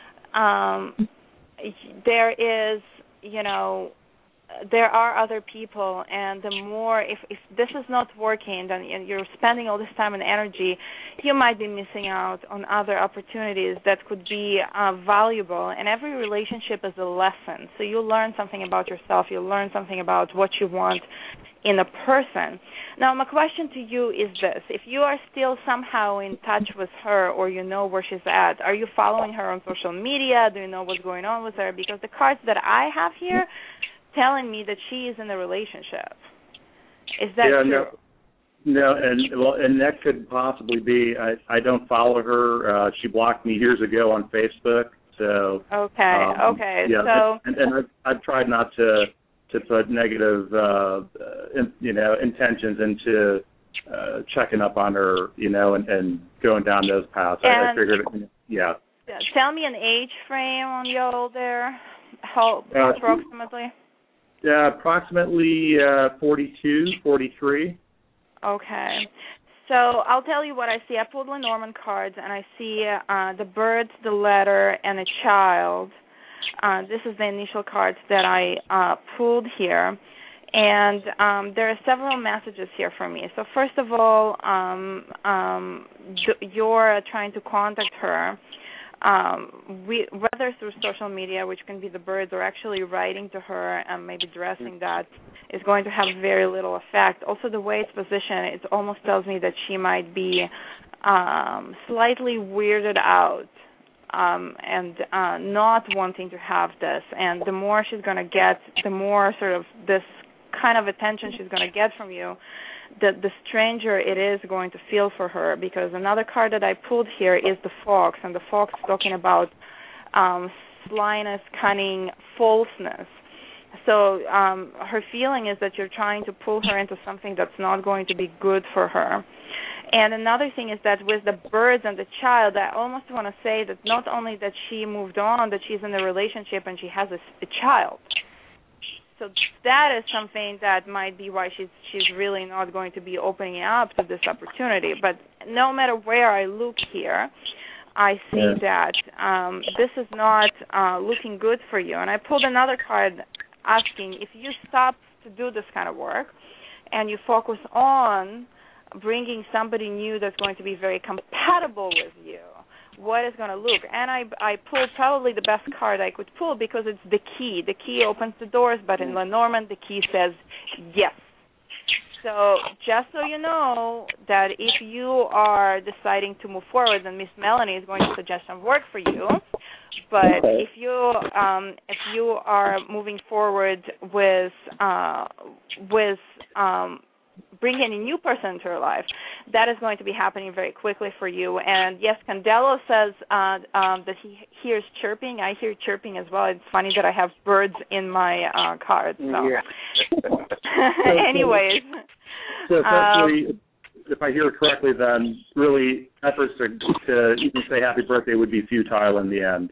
there is, there are other people, and the more, if this is not working, then you're spending all this time and energy, you might be missing out on other opportunities that could be valuable, and every relationship is a lesson. So you learn something about yourself, you learn something about what you want in a person. Now, my question to you is this. If you are still somehow in touch with her, or you know where she's at, are you following her on social media? Do you know what's going on with her? Because the cards that I have here telling me that she is in a relationship. Is that true? No, and that could possibly be. I don't follow her. She blocked me years ago on Facebook. So okay. Yeah, so and I've tried not to put negative intentions into checking up on her, and going down those paths. I figured, Tell me an age frame on y'all there. How approximately? Yeah, approximately 42, 43. Okay. So I'll tell you what I see. I pulled Lenormand cards, and I see the bird, the letter, and a child. This is the initial cards that I pulled here. And there are several messages here for me. So first of all, you're trying to contact her, whether through social media, which can be the birds, or actually writing to her and maybe dressing that, is going to have very little effect. Also, the way it's positioned, it almost tells me that she might be slightly weirded out and not wanting to have this. And the more she's going to get, the more sort of this kind of attention she's going to get from you, the stranger it is going to feel for her. Because another card that I pulled here is the fox, and the fox is talking about slyness, cunning, falseness. So her feeling is that you're trying to pull her into something that's not going to be good for her. And another thing is that with the birds and the child, I almost want to say that not only that she moved on, that she's in a relationship and she has a child. So that is something that might be why she's really not going to be opening up to this opportunity. But no matter where I look here, I see that this is not looking good for you. And I pulled another card asking if you stop to do this kind of work and you focus on bringing somebody new that's going to be very compatible with you. What is going to look? And I pulled probably the best card I could pull because it's the key. The key opens the doors, but in Lenormand, the key says yes. So just so you know that if you are deciding to move forward, then Miss Melanie is going to suggest some work for you. But if you are moving forward with bringing a new person into your life, that is going to be happening very quickly for you. And yes, Candelo says that he hears chirping. I hear chirping as well. It's funny that I have birds in my cards. So. Yeah. Anyways. So essentially, if I hear correctly, then really efforts to even say happy birthday would be futile in the end.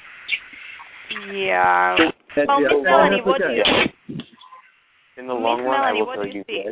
Yeah. Well, Miss Melanie, what do you think? In the long run, I will tell you this.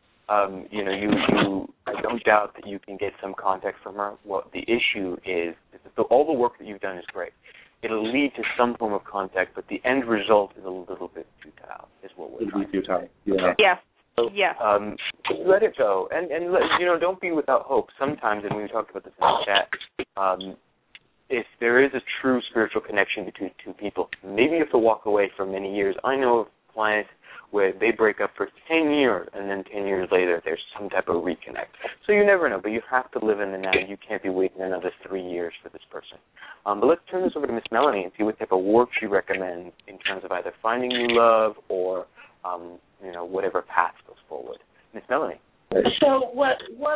I don't doubt that you can get some contact from her. What the issue is that all the work that you've done is great. It'll lead to some form of contact, but the end result is a little bit futile, is what we're trying to say. Futile, yeah. Yes. So, yes. Let it go. And don't be without hope. Sometimes, and we talked about this in the chat, if there is a true spiritual connection between two people, maybe you have to walk away for many years. I know of clients where they break up for 10 years, and then 10 years later there's some type of reconnect. So you never know, but you have to live in the now. You can't be waiting another 3 years for this person. But let's turn this over to Miss Melanie and see what type of work she recommends in terms of either finding new love or, whatever path goes forward. Miss Melanie. So what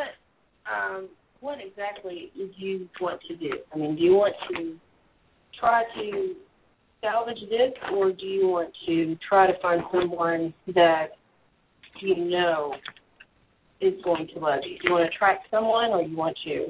exactly do you want to do? I mean, do you want to try to salvage this, or do you want to try to find someone that you know is going to love you? Do you want to attract someone, or you want to?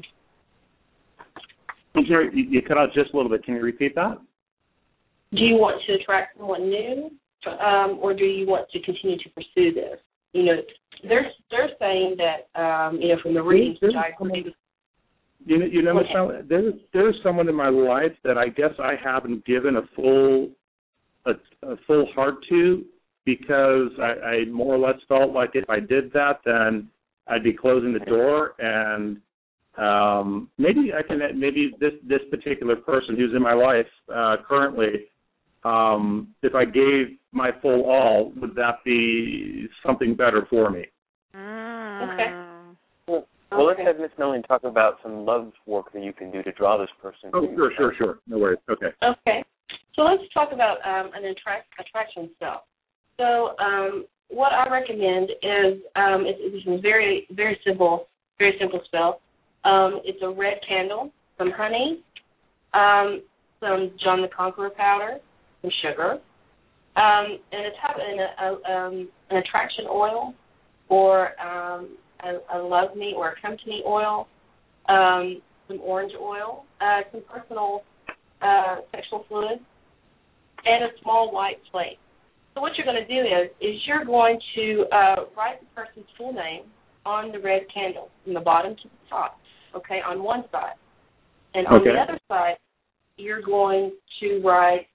You cut out just a little bit. Can you repeat that? Do you want to attract someone new, or do you want to continue to pursue this? They're saying that from the readings which I agree. Miss Melanie, there's someone in my life that I guess I haven't given a full heart to, because I more or less felt like if I did that, then I'd be closing the door, and maybe this particular person who's in my life currently, if I gave my full all, would that be something better for me? Okay. Well, let's have Miss Melanie talk about some love work that you can do to draw this person. Oh, sure. No worries. Okay. Okay. So let's talk about an attraction spell. So what I recommend is it's a very, very simple spell. It's a red candle, some honey, some John the Conqueror powder, some sugar, and an attraction oil, or a love me or a come to me oil, some orange oil, some personal sexual fluid, and a small white plate. So what you're going to do is you're going to write the person's full name on the red candle from the bottom to the top, okay, on one side. And on the other side, you're going to write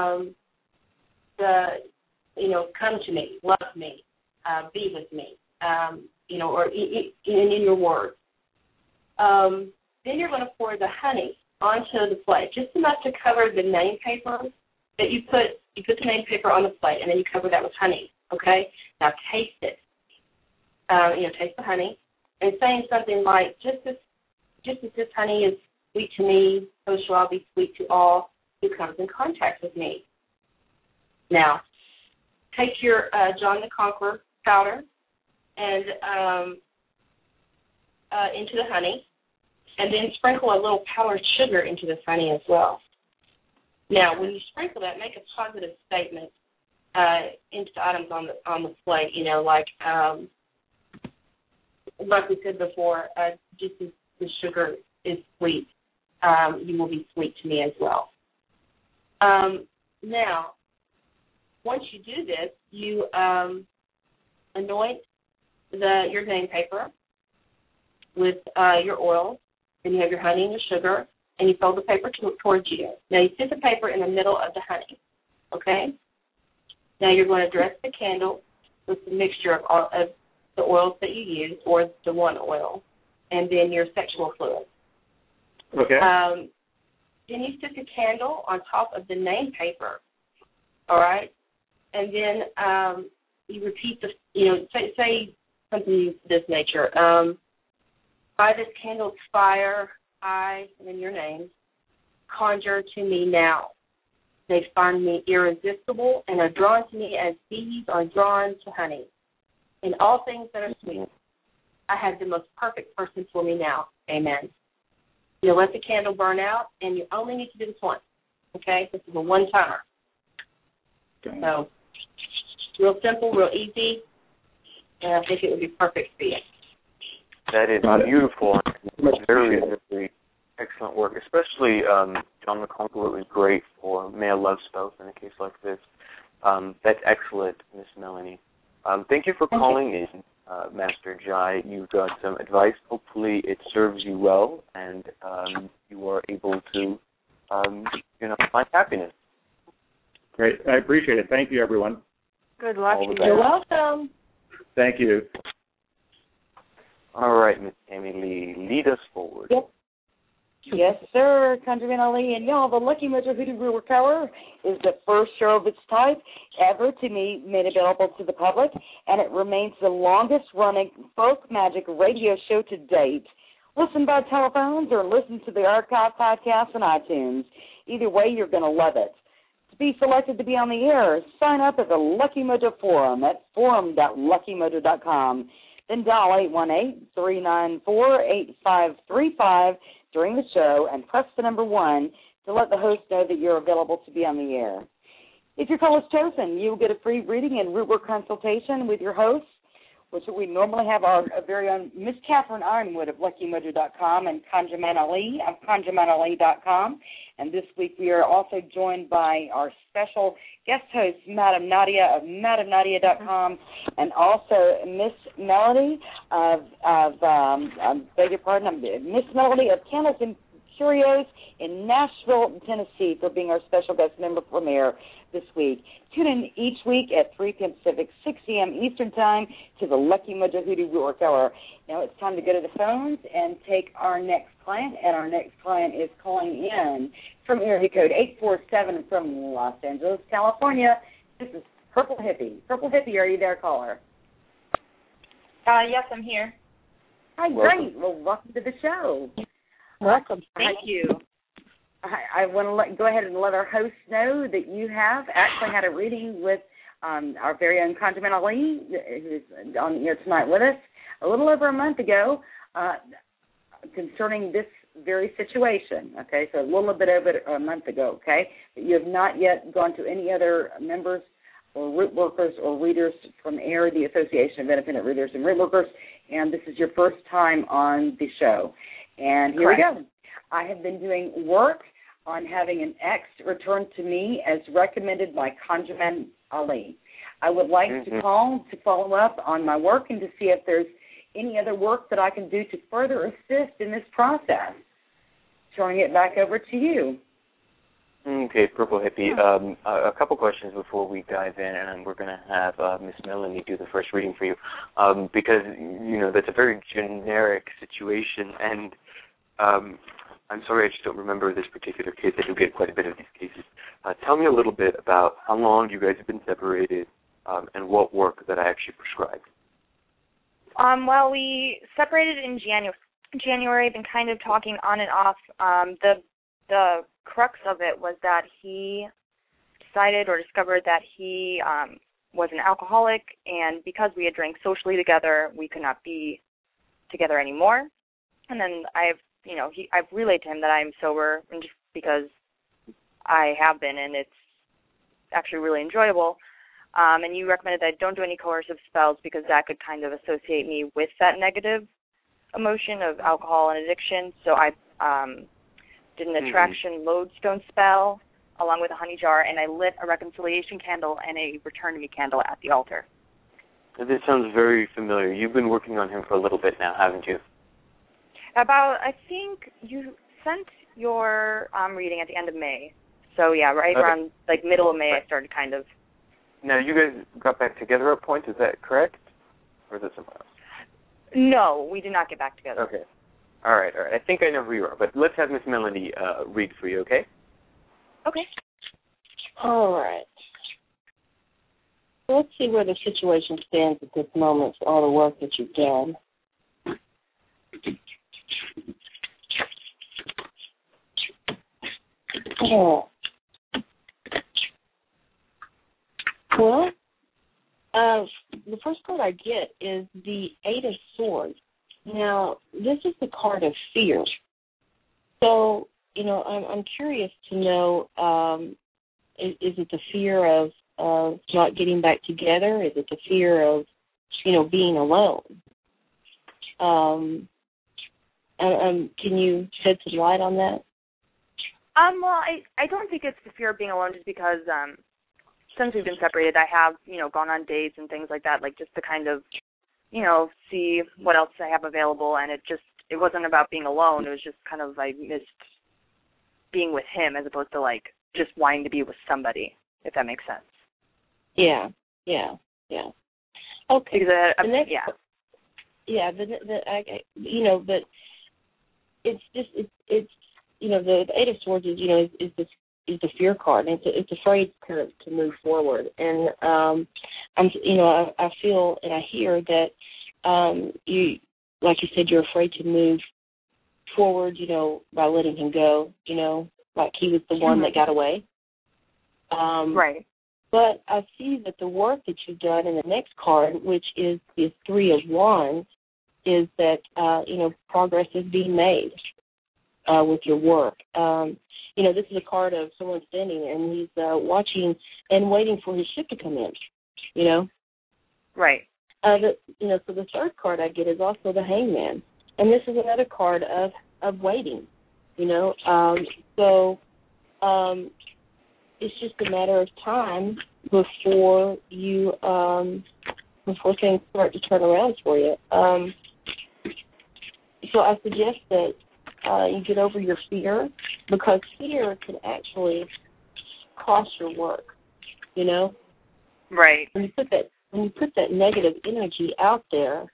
come to me, love me, be with me, or in your words. Then you're going to pour the honey onto the plate, just enough to cover the name paper that you put. You put the name paper on the plate, and then you cover that with honey, okay? Now taste it. Taste the honey, and saying something like, just as this honey is sweet to me, so shall I be sweet to all who comes in contact with me. Now, take your John the Conqueror powder and into the honey, and then sprinkle a little powdered sugar into this honey as well. Now, when you sprinkle that, make a positive statement into the items on the plate. Like we said before, just as the sugar is sweet, you will be sweet to me as well. Now, once you do this, you anoint your name paper with your oil, and you have your honey and your sugar, and you fold the paper towards you. Now, you sit the paper in the middle of the honey, okay? Now, you're going to dress the candle with a mixture of the oils that you use, or the one oil, and then your sexual fluid. Okay. Then you stick a candle on top of the name paper, all right? And then you repeat say something of this nature. By this candle's fire, I, and then your name, conjure to me now. They find me irresistible and are drawn to me as bees are drawn to honey. In all things that are sweet, I have the most perfect person for me now. Amen. You let the candle burn out, and you only need to do this once. Okay? This is a one-timer. Okay. So, real simple, real easy, and I think it would be perfect for you. That is beautiful and very, very excellent work. Especially John McConkie was great for male love spells in a case like this. That's excellent, Miss Melanie. Thank you for calling in, Master Jai. You've got some advice. Hopefully it serves you well, and you are able to, find happiness. Great. I appreciate it. Thank you, everyone. Good luck to you. You're welcome. Thank you. All right, Miss Tammy Lee, lead us forward. Yep. Yes, sir, Countryman Ali. And y'all, the Lucky Mojo Hoodoo Ruler Hour is the first show of its type ever to be made available to the public, and it remains the longest-running folk magic radio show to date. Listen by telephones or listen to the archive podcast on iTunes. Either way, you're going to love it. To be selected to be on the air, sign up at the Lucky Mojo Forum at forum.luckymojo.com. Then dial 818-394-8535 during the show and press the number 1 to let the host know that you're available to be on the air. If your call is chosen, you'll get a free reading and root work consultation with your host, which we normally have our very own Miss Catherine Ironwood of LuckyMojo.com and ConjureMan Ali of ConjureManAli.com. And this week we are also joined by our special guest host, Madam Nadia of MadamNadia.com, and also Miss Melody Miss Melody of Candles and Curios in Nashville, Tennessee, for being our special guest member premier this week. Tune in each week at 3 p.m. Pacific, 6 p.m. Eastern Time to the Lucky Mojo Hoodoo Ruler Hour. Now it's time to go to the phones and take our next client, and our next client is calling in from area code 847 from Los Angeles, California. This is Purple Hippie. Purple Hippie, are you there, caller? Yes, I'm here. Hi, great. Well, welcome to the show. Welcome. Thank you. I want to go ahead and let our hosts know that you have actually had a reading with our very own ConjureMan Ali, who's on the air tonight with us, a little over a month ago, concerning this very situation. Okay, so a little bit over a month ago. Okay, but you have not yet gone to any other members or root workers or readers from AIR, the Association of Independent Readers and Root Workers, and this is your first time on the show. And here Correct. we go. I have been doing work on having an ex return to me as recommended by ConjureMan Ali. I would like to call to follow up on my work and to see if there's any other work that I can do to further assist in this process. Turning it back over to you. Okay, Purple Hippie. A couple questions before we dive in, and we're going to have Miss Melanie do the first reading for you, because, that's a very generic situation, and I'm sorry, I just don't remember this particular case. I do get quite a bit of these cases. Tell me a little bit about how long you guys have been separated and what work that I actually prescribed. Well, we separated in January, been kind of talking on and off. The crux of it was that he decided or discovered that he was an alcoholic, and because we had drank socially together, we could not be together anymore. And then I've relayed to him that I'm sober, and just because I have been, and it's actually really enjoyable. And you recommended that I don't do any coercive spells because that could kind of associate me with that negative emotion of alcohol and addiction. So I did an attraction lodestone spell along with a honey jar, and I lit a reconciliation candle and a return to me candle at the altar. This sounds very familiar. You've been working on him for a little bit now, haven't you? I think you sent your reading at the end of May. So, yeah, around, middle of May, I started kind of. Now, you guys got back together at a point, is that correct? or is it someone else? No, we did not get back together. Okay. All right. I think I know who you are, but let's have Miss Melanie read for you, okay? Okay. All right. Let's see where the situation stands at this moment for all the work that you've done. Oh. Well, the first card I get is the Eight of Swords. Now, this is the card of fear. So, I'm curious to know, is it the fear of not getting back together? Is it the fear of, being alone? Can you shed some light on that? Well, I don't think it's the fear of being alone, just because since we've been separated, I have, gone on dates and things like that, like just to kind of, see what else I have available, and it wasn't about being alone. It was just kind of, I missed being with him as opposed to, like, just wanting to be with somebody, if that makes sense. Yeah. Okay. Because but it's just it's the Eight of Swords is is the fear card, and it's afraid to move forward. And I feel and I hear that you, like you said, you're afraid to move forward, by letting him go, like he was the one that got away. Right. But I see that the work that you've done in the next card, which is the Three of Wands, is that, progress is being made with your work. This is a card of someone standing, and he's watching and waiting for his ship to come in, Right. So the third card I get is also the Hangman. And this is another card of waiting, it's just a matter of time before you before things start to turn around for you. So I suggest that you get over your fear, because fear can actually cost your work. Right. When you put that negative energy out there,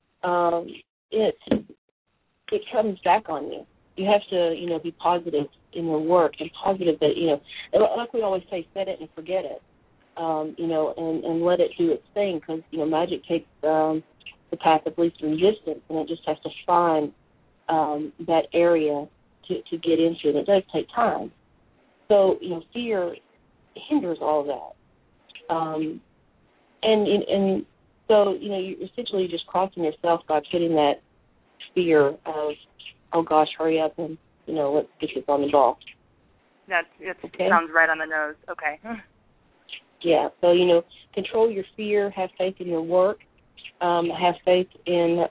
it comes back on you. You have to, be positive in your work, and positive that, like we always say, set it and forget it, and let it do its thing, because, magic takes the path of least resistance, and it just has to find that area to get into, and it does take time. So, fear hinders all of that. And so, you're essentially just crossing yourself by putting that fear of, oh gosh, hurry up and, let's get this on the ball. That okay? Sounds right on the nose. Okay. Yeah, so, control your fear, have faith in your work, have faith in,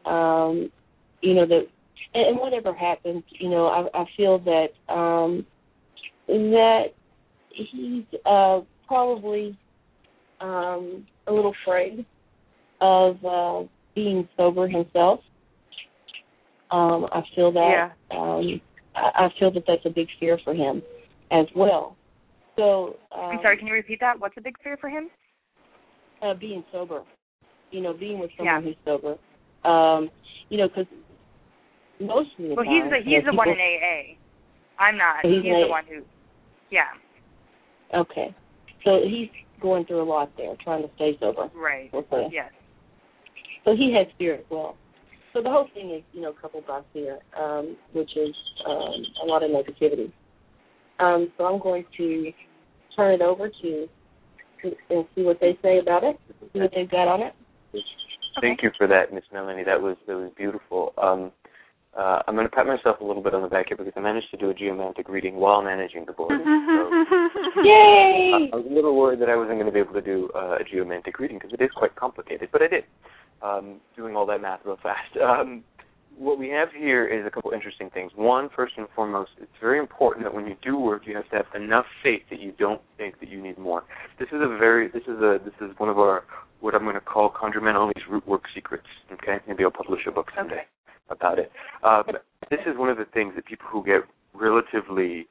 and whatever happens, I feel that that he's probably a little afraid of being sober himself. I feel that. Yeah. I feel that that's a big fear for him as well. So I'm sorry. Can you repeat that? What's a big fear for him? Being sober. Being with someone Yeah. who's sober. Because most of the Well, time, he's the one in AA. I'm not. He's the one who. Yeah. Okay. So he's going through a lot there, trying to stay sober. Right. Okay. Yes. So he has fear as well. So the whole thing is, coupled by fear, which is a lot of negativity. So I'm going to turn it over to and see what they say about it, see what they've got on it. Thank you for that, Miss Melanie. That was beautiful. I'm going to pat myself a little bit on the back here because I managed to do a geomantic reading while managing the board. So, yay! I was a little worried that I wasn't going to be able to do a geomantic reading because it is quite complicated, but I did. Doing all that math real fast. What we have here is a couple interesting things. One, first and foremost, it's very important that when you do work, you have to have enough faith that you don't think that you need more. This is one of our, what I'm going to call Conjure Manoli's root work secrets. Okay, maybe I'll publish a book someday about it. This is one of the things that people who get relatively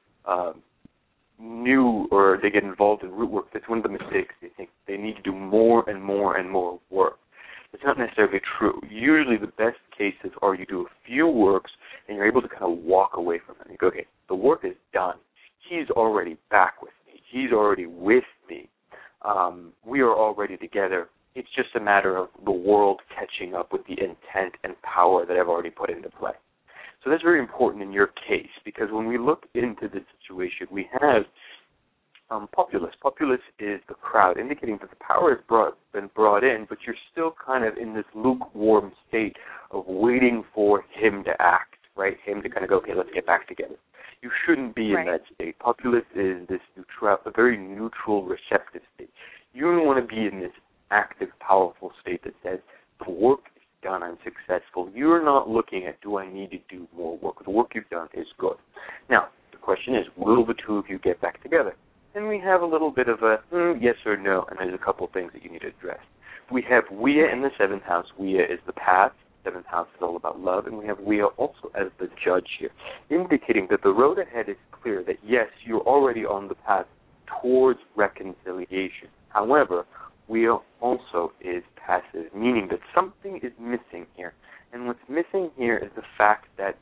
new or they get involved in root work, that's one of the mistakes. They think they need to do more and more and more work. The not necessarily true. Usually the best cases are you do a few works and you're able to kind of walk away from it. You go, okay, the work is done. He's already back with me. He's already with me. We are already together. It's just a matter of the world catching up with the intent and power that I've already put into play. So that's very important in your case, because when we look into this situation, we have populace. Populace is the crowd, indicating that the power has been brought in, but you're still kind of in this lukewarm state of waiting for him to act, right? Him to kind of go, okay, let's get back together. You shouldn't be in that state. Populace is this a very neutral, receptive state. You don't want to be in this active, powerful state that says, the work is done, I'm successful. You're not looking at, do I need to do more work? The work you've done is good. Now, the question is, will the two of you get back together? And we have a little bit of a yes or no, and there's a couple things that you need to address. We have Wea in the 7th house. Wea is the path. 7th house is all about love, and we have Wea also as the judge here, indicating that the road ahead is clear, that yes, you're already on the path towards reconciliation. However, Wea also is passive, meaning that something is missing here. And what's missing here is the fact that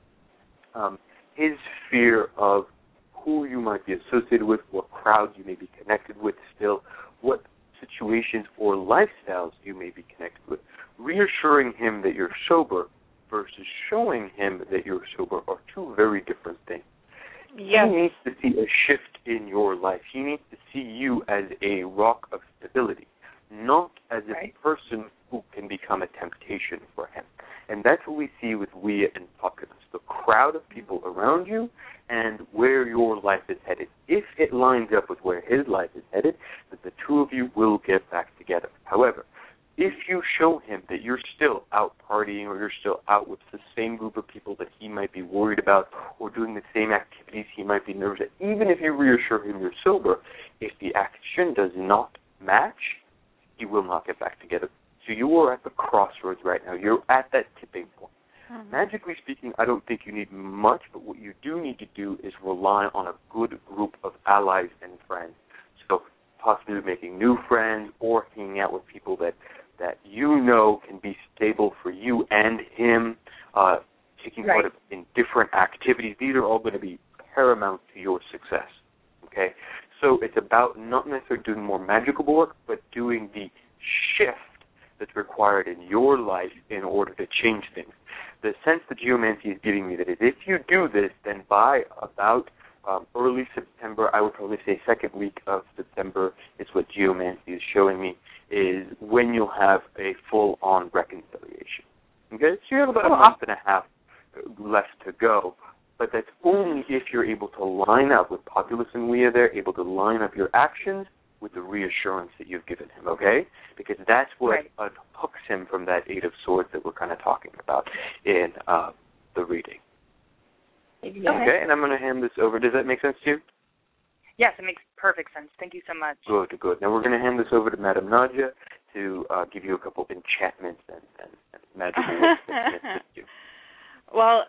his fear of who you might be associated with, what crowd you may be connected with still, what situations or lifestyles you may be connected with. Reassuring him that you're sober versus showing him that you're sober are two very different things. Yes. He needs to see a shift in your life. He needs to see you as a rock of stability, not as a person who can become a temptation for him. And that's what we see with Wea and Populace, the crowd of people around you and where your life is headed. If it lines up with where his life is headed, then the two of you will get back together. However, if you show him that you're still out partying or you're still out with the same group of people that he might be worried about or doing the same activities he might be nervous at, even if you reassure him you're sober, if the action does not match, you will not get back together. So you are at the crossroads right now. You're at that tipping point. Mm-hmm. Magically speaking, I don't think you need much, but what you do need to do is rely on a good group of allies and friends. So possibly making new friends or hanging out with people that you know can be stable for you and him, taking part in different activities. These are all going to be paramount to your success. Okay? So it's about not necessarily doing more magical work, but doing the shift that's required in your life in order to change things. The sense that geomancy is giving me that is, if you do this, then by about early September, I would probably say second week of September is what geomancy is showing me, is when you'll have a full-on reconciliation. Okay? So you have about a month and a half left to go, but that's only if you're able to line up with Populace and Wea there, able to line up your actions with the reassurance that you've given him, okay? Because that's what unhooks him from that 8 of Swords that we're kind of talking about in the reading. Okay, and I'm going to hand this over. Does that make sense to you? Yes, it makes perfect sense. Thank you so much. Good, good. Now we're going to hand this over to Madame Nadia to give you a couple of enchantments and magical words that can assist you. Well,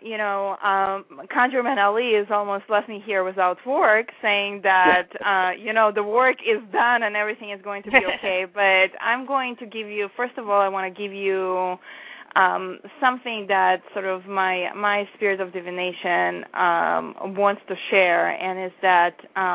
Conjureman Ali has almost left me here without work, saying that, the work is done and everything is going to be okay. But I'm going to give you, first of all, I want to give you something that sort of my spirit of divination wants to share, and is that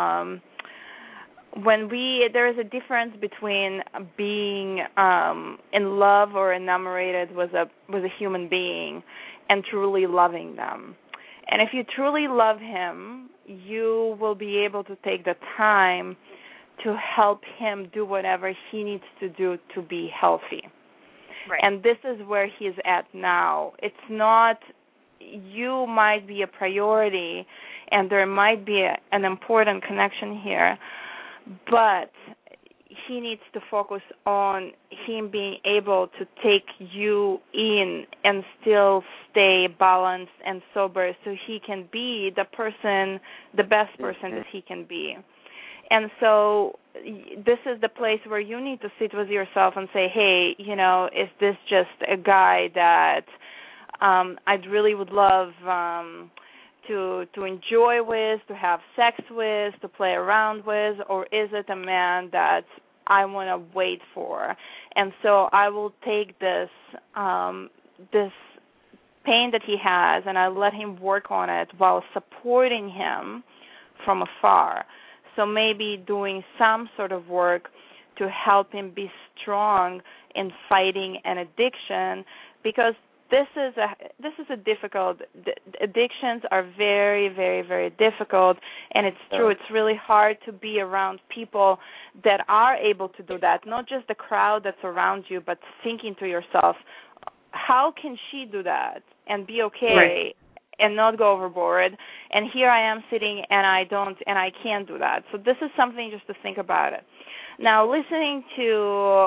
there is a difference between being in love or enamored with a human being and truly loving them. And if you truly love him, you will be able to take the time to help him do whatever he needs to do to be healthy. Right. And this is where he's at now. It's not, you might be a priority and there might be an important connection here, but he needs to focus on him being able to take you in and still stay balanced and sober so he can be the best person that he can be. And so this is the place where you need to sit with yourself and say, hey, is this just a guy that I really would love to enjoy with, to have sex with, to play around with, or is it a man that I want to wait for. And so I will take this this pain that he has, and I let him work on it while supporting him from afar. So maybe doing some sort of work to help him be strong in fighting an addiction, because this is a difficult. Addictions are very, very, very difficult, and it's true. It's really hard to be around people that are able to do that. Not just the crowd that's around you, but thinking to yourself, how can she do that and be okay and not go overboard? And here I am sitting, and I can't do that. So this is something just to think about it. Now, listening to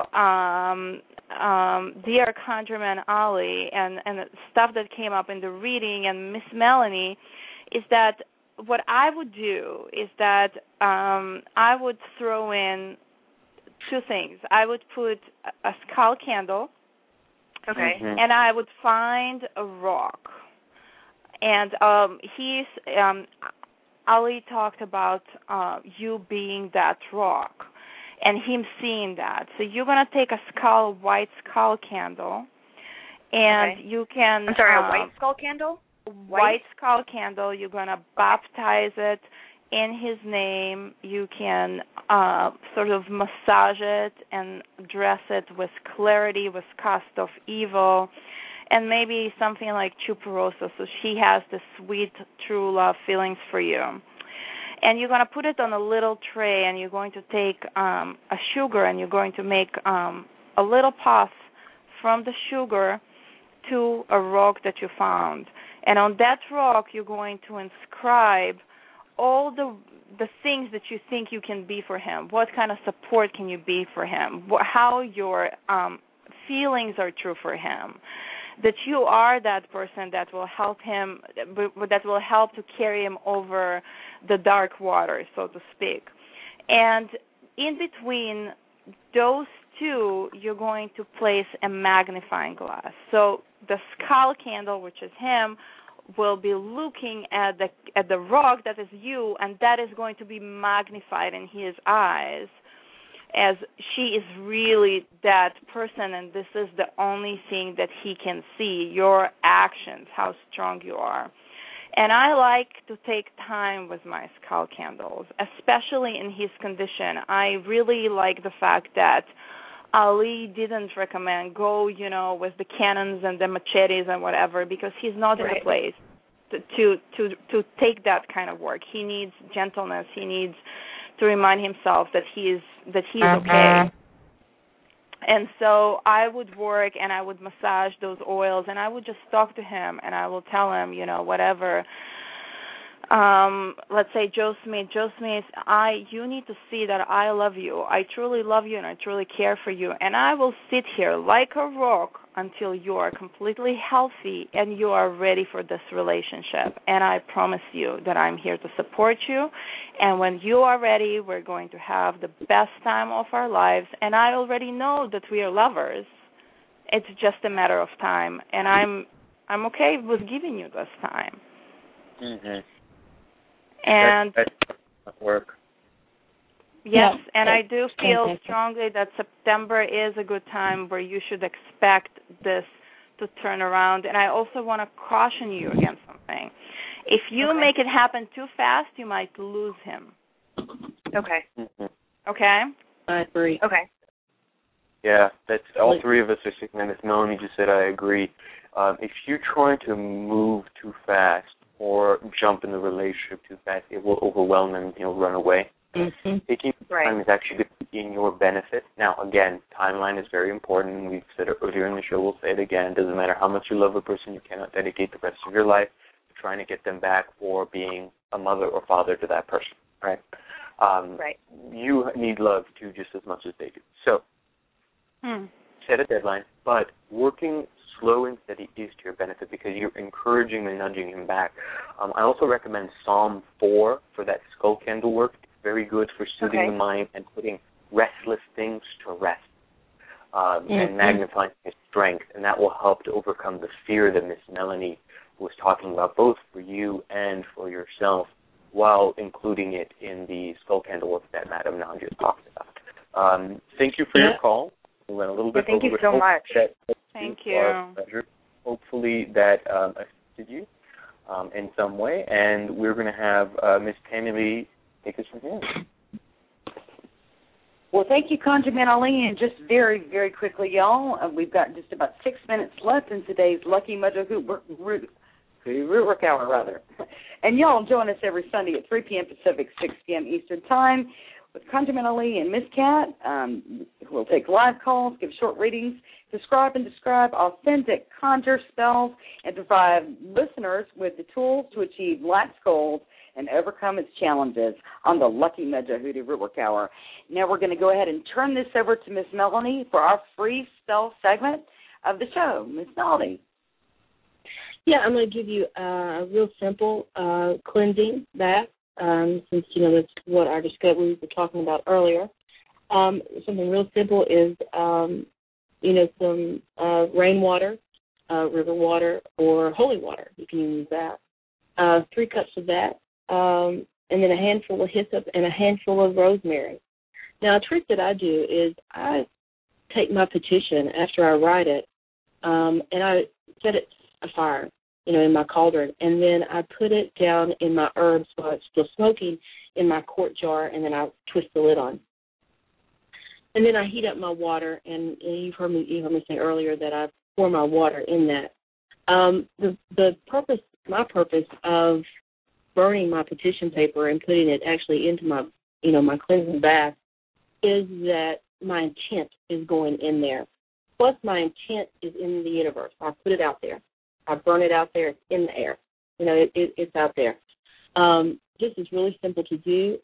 Dear Conjurman Ali and the stuff that came up in the reading and Miss Melanie, is that what I would do is that I would throw in two things. I would put a skull candle, and I would find a rock. And Ali talked about you being that rock, and him seeing that. So you're going to take a white skull candle, and you can... I'm sorry, a white skull candle? White skull candle. You're going to baptize it in his name. You can sort of massage it and dress it with clarity, with cast of evil, and maybe something like Chuparosa, so she has the sweet, true love feelings for you. And you're going to put it on a little tray, and you're going to take a sugar, and you're going to make a little path from the sugar to a rock that you found. And on that rock, you're going to inscribe all the things that you think you can be for him. What kind of support can you be for him? How your feelings are true for him. That you are that person that will help him, that will help to carry him over the dark waters, so to speak. And in between those two, you're going to place a magnifying glass. So the skull candle, which is him, will be looking at the rock that is you, and that is going to be magnified in his eyes, as she is really that person, and this is the only thing that he can see, your actions, how strong you are. And I like to take time with my skull candles, especially in his condition. I really like the fact that Ali didn't recommend go, with the cannons and the machetes and whatever, because he's not in a place to take that kind of work. He needs gentleness. He needs to remind himself that he's okay. And so I would work, and I would massage those oils, and I would just talk to him, and I will tell him, whatever. Let's say Joe Smith, you need to see that I love you. I truly love you, and I truly care for you. And I will sit here like a rock until you are completely healthy and you are ready for this relationship. And I promise you that I'm here to support you. And when you are ready, we're going to have the best time of our lives. And I already know that we are lovers. It's just a matter of time. And I'm okay with giving you this time. Mm-hmm. And that work. Yes, and I do feel strongly that September is a good time where you should expect this to turn around. And I also want to caution you against something. If you make it happen too fast, you might lose him. Okay. Mm-hmm. Okay? I agree. Okay. Yeah, that's all three of us are sick, and as Melanie just said, I agree. If you're trying to move too fast or jump in the relationship too fast, it will overwhelm and run away. Mm-hmm. Taking time is actually in your benefit. Now, again, timeline is very important. We've said it earlier in the show. We'll say it again. It doesn't matter how much you love a person, you cannot dedicate the rest of your life to trying to get them back or being a mother or father to that person, right? You need love, too, just as much as they do. So, set a deadline, but working slow and steady is to your benefit because you're encouraging and nudging him back. I also recommend Psalm 4 for that skull candle work. It's very good for soothing the mind and putting restless things to rest and magnifying his strength, and that will help to overcome the fear that Miss Melanie was talking about, both for you and for yourself, while including it in the skull candle work that Madame Nan just talked about. Thank you for your call. We went a little bit Thank over. you so much. Thank you. Our pleasure. Hopefully that assisted you in some way, and we're going to have Miss Tammy Lee take us from here. Well, thank you, ConjureMan Ali, and just very, very quickly, y'all, we've got just about 6 minutes left in today's Lucky Mojo Rootwork Hour, rather. And y'all join us every Sunday at 3 p.m. Pacific, 6 p.m. Eastern Time with ConjureMan Ali and Miss Cat. We'll take live calls, give short readings, describe authentic conjure spells, and provide listeners with the tools to achieve life's goals and overcome its challenges on the Lucky Mojo Hoodoo Rootwork Hour. Now we're going to go ahead and turn this over to Miss Melanie for our free spell segment of the show. Miss Melanie. Yeah, I'm going to give you a real simple cleansing bath, since, that's what we were talking about earlier. Something real simple is, some rainwater, river water, or holy water. You can use that. 3 cups of that. And then a handful of hyssop and a handful of rosemary. Now, a trick that I do is I take my petition after I write it, and I set it afire, in my cauldron, and then I put it down in my herbs while it's still smoking in my quart jar, and then I twist the lid on. And then I heat up my water, and you heard me say earlier that I pour my water in that. My purpose of burning my petition paper and putting it actually into my, my cleansing bath is that my intent is going in there. Plus, my intent is in the universe. I put it out there. I burn it out there. It's in the air. It's out there. This is really simple to do.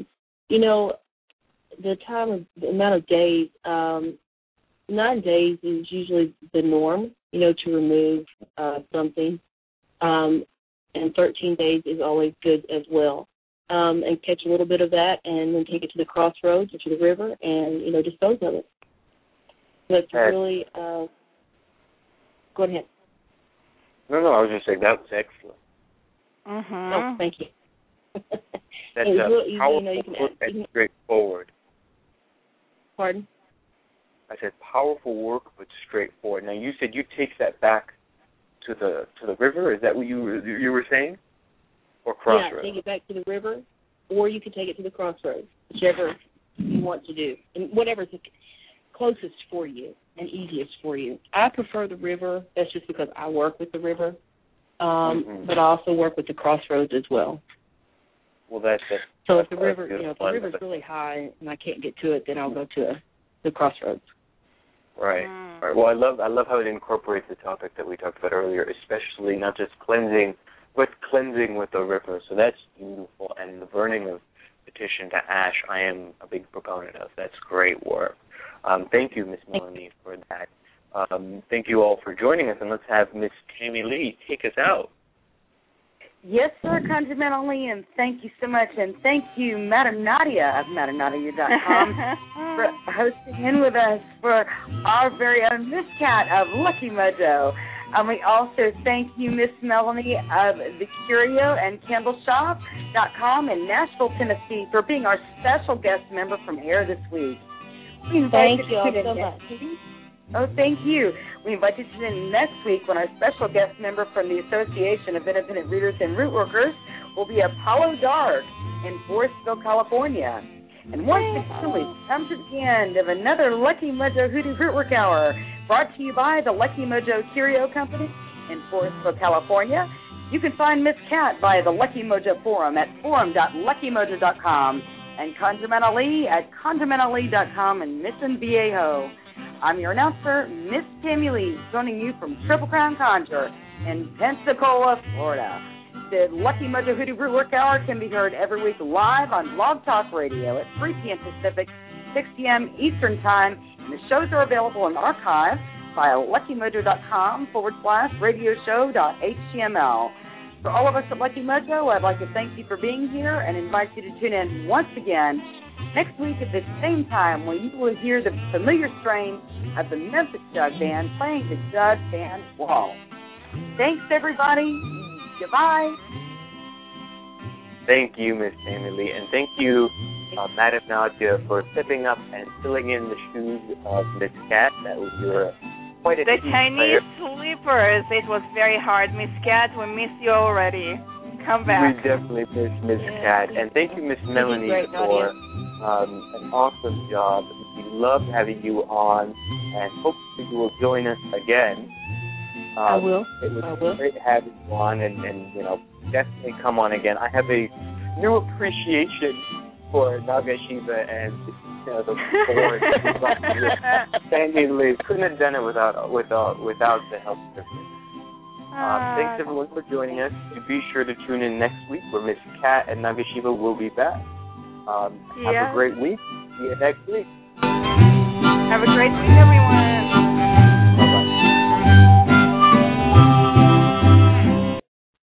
The amount of days, 9 days is usually the norm, to remove something. And 13 days is always good as well. And catch a little bit of that and then take it to the crossroads or to the river and, dispose of it. That's really, go ahead. No, I was just saying that was excellent. Mm-hmm. Oh, thank you. That's real easy, powerful and straightforward. Pardon? I said powerful work but straightforward. Now you said you take that back to the river. Is that what you were saying? Or crossroads? Yeah, take it back to the river, or you can take it to the crossroads, whichever you want to do, and whatever's the closest for you and easiest for you. I prefer the river. That's just because I work with the river, but I also work with the crossroads as well. Well, that's so if the river, if the river's really high and I can't get to it, then I'll go to the crossroads. Right. Right. Well, I love how it incorporates the topic that we talked about earlier, especially not just cleansing, but cleansing with the river. So that's beautiful. And the burning of petition to ash, I am a big proponent of. That's great work. Thank you, Miss Melanie, for that. Thank you all for joining us, and let's have Miss Tammy Lee take us out. Yes, sir, ConjureMan Ali, and thank you so much. And thank you, Madam Nadia of MadamNadia.com for hosting in with us for our very own Miss Cat of Lucky Mojo. We also thank you, Miss Melanie of the Curio and CandleShop.com in Nashville, Tennessee, for being our special guest member from AIR this week. Thank you all so much. Oh, thank you. We invite you to tune in next week when our special guest member from the Association of Independent Readers and Root Workers will be Apollo Dark in Forestville, California. And once again, we've come to the end of another Lucky Mojo Hoodoo Rootwork Hour, brought to you by the Lucky Mojo Curio Company in Forestville, California. You can find Miss Cat via the Lucky Mojo Forum at forum.luckymojo.com and ConjureMan Ali at ConjureManAli.com and Miss Viejo. I'm your announcer, Miss Tammy Lee, joining you from Triple Crown Conjure in Pensacola, Florida. The Lucky Mojo Hoodoo Rootwork Hour can be heard every week live on Blog Talk Radio at 3 p.m. Pacific, 6 p.m. Eastern Time, and the shows are available in archive via LuckyMojo.com/radioshow.html. For all of us at Lucky Mojo, I'd like to thank you for being here and invite you to tune in once again next week at the same time, when you will hear the familiar strains of the Memphis Jug Band playing the Jug Band Wall. Thanks, everybody. Goodbye. Thank you, Miss Tammy Lee, and thank you Madam Nadia, for stepping up and filling in the shoes of Miss Cat. That was quite a The team Chinese player. sleepers. It was very hard. Miss Cat, we miss you already. Come back. We definitely miss Miss Cat. And thank you, Miss Melanie, great, for an awesome job. We love having you on, and hopefully you will join us again. I will. It was great having you on, and definitely come on again. I have a new appreciation for Nagashiba and the board. Sandy Lee couldn't have done it without the help of them. Thanks everyone for joining us. Be sure to tune in next week where Miss Cat and Nagashiba will be back. Have a great week. See you next week. Have a great week, everyone.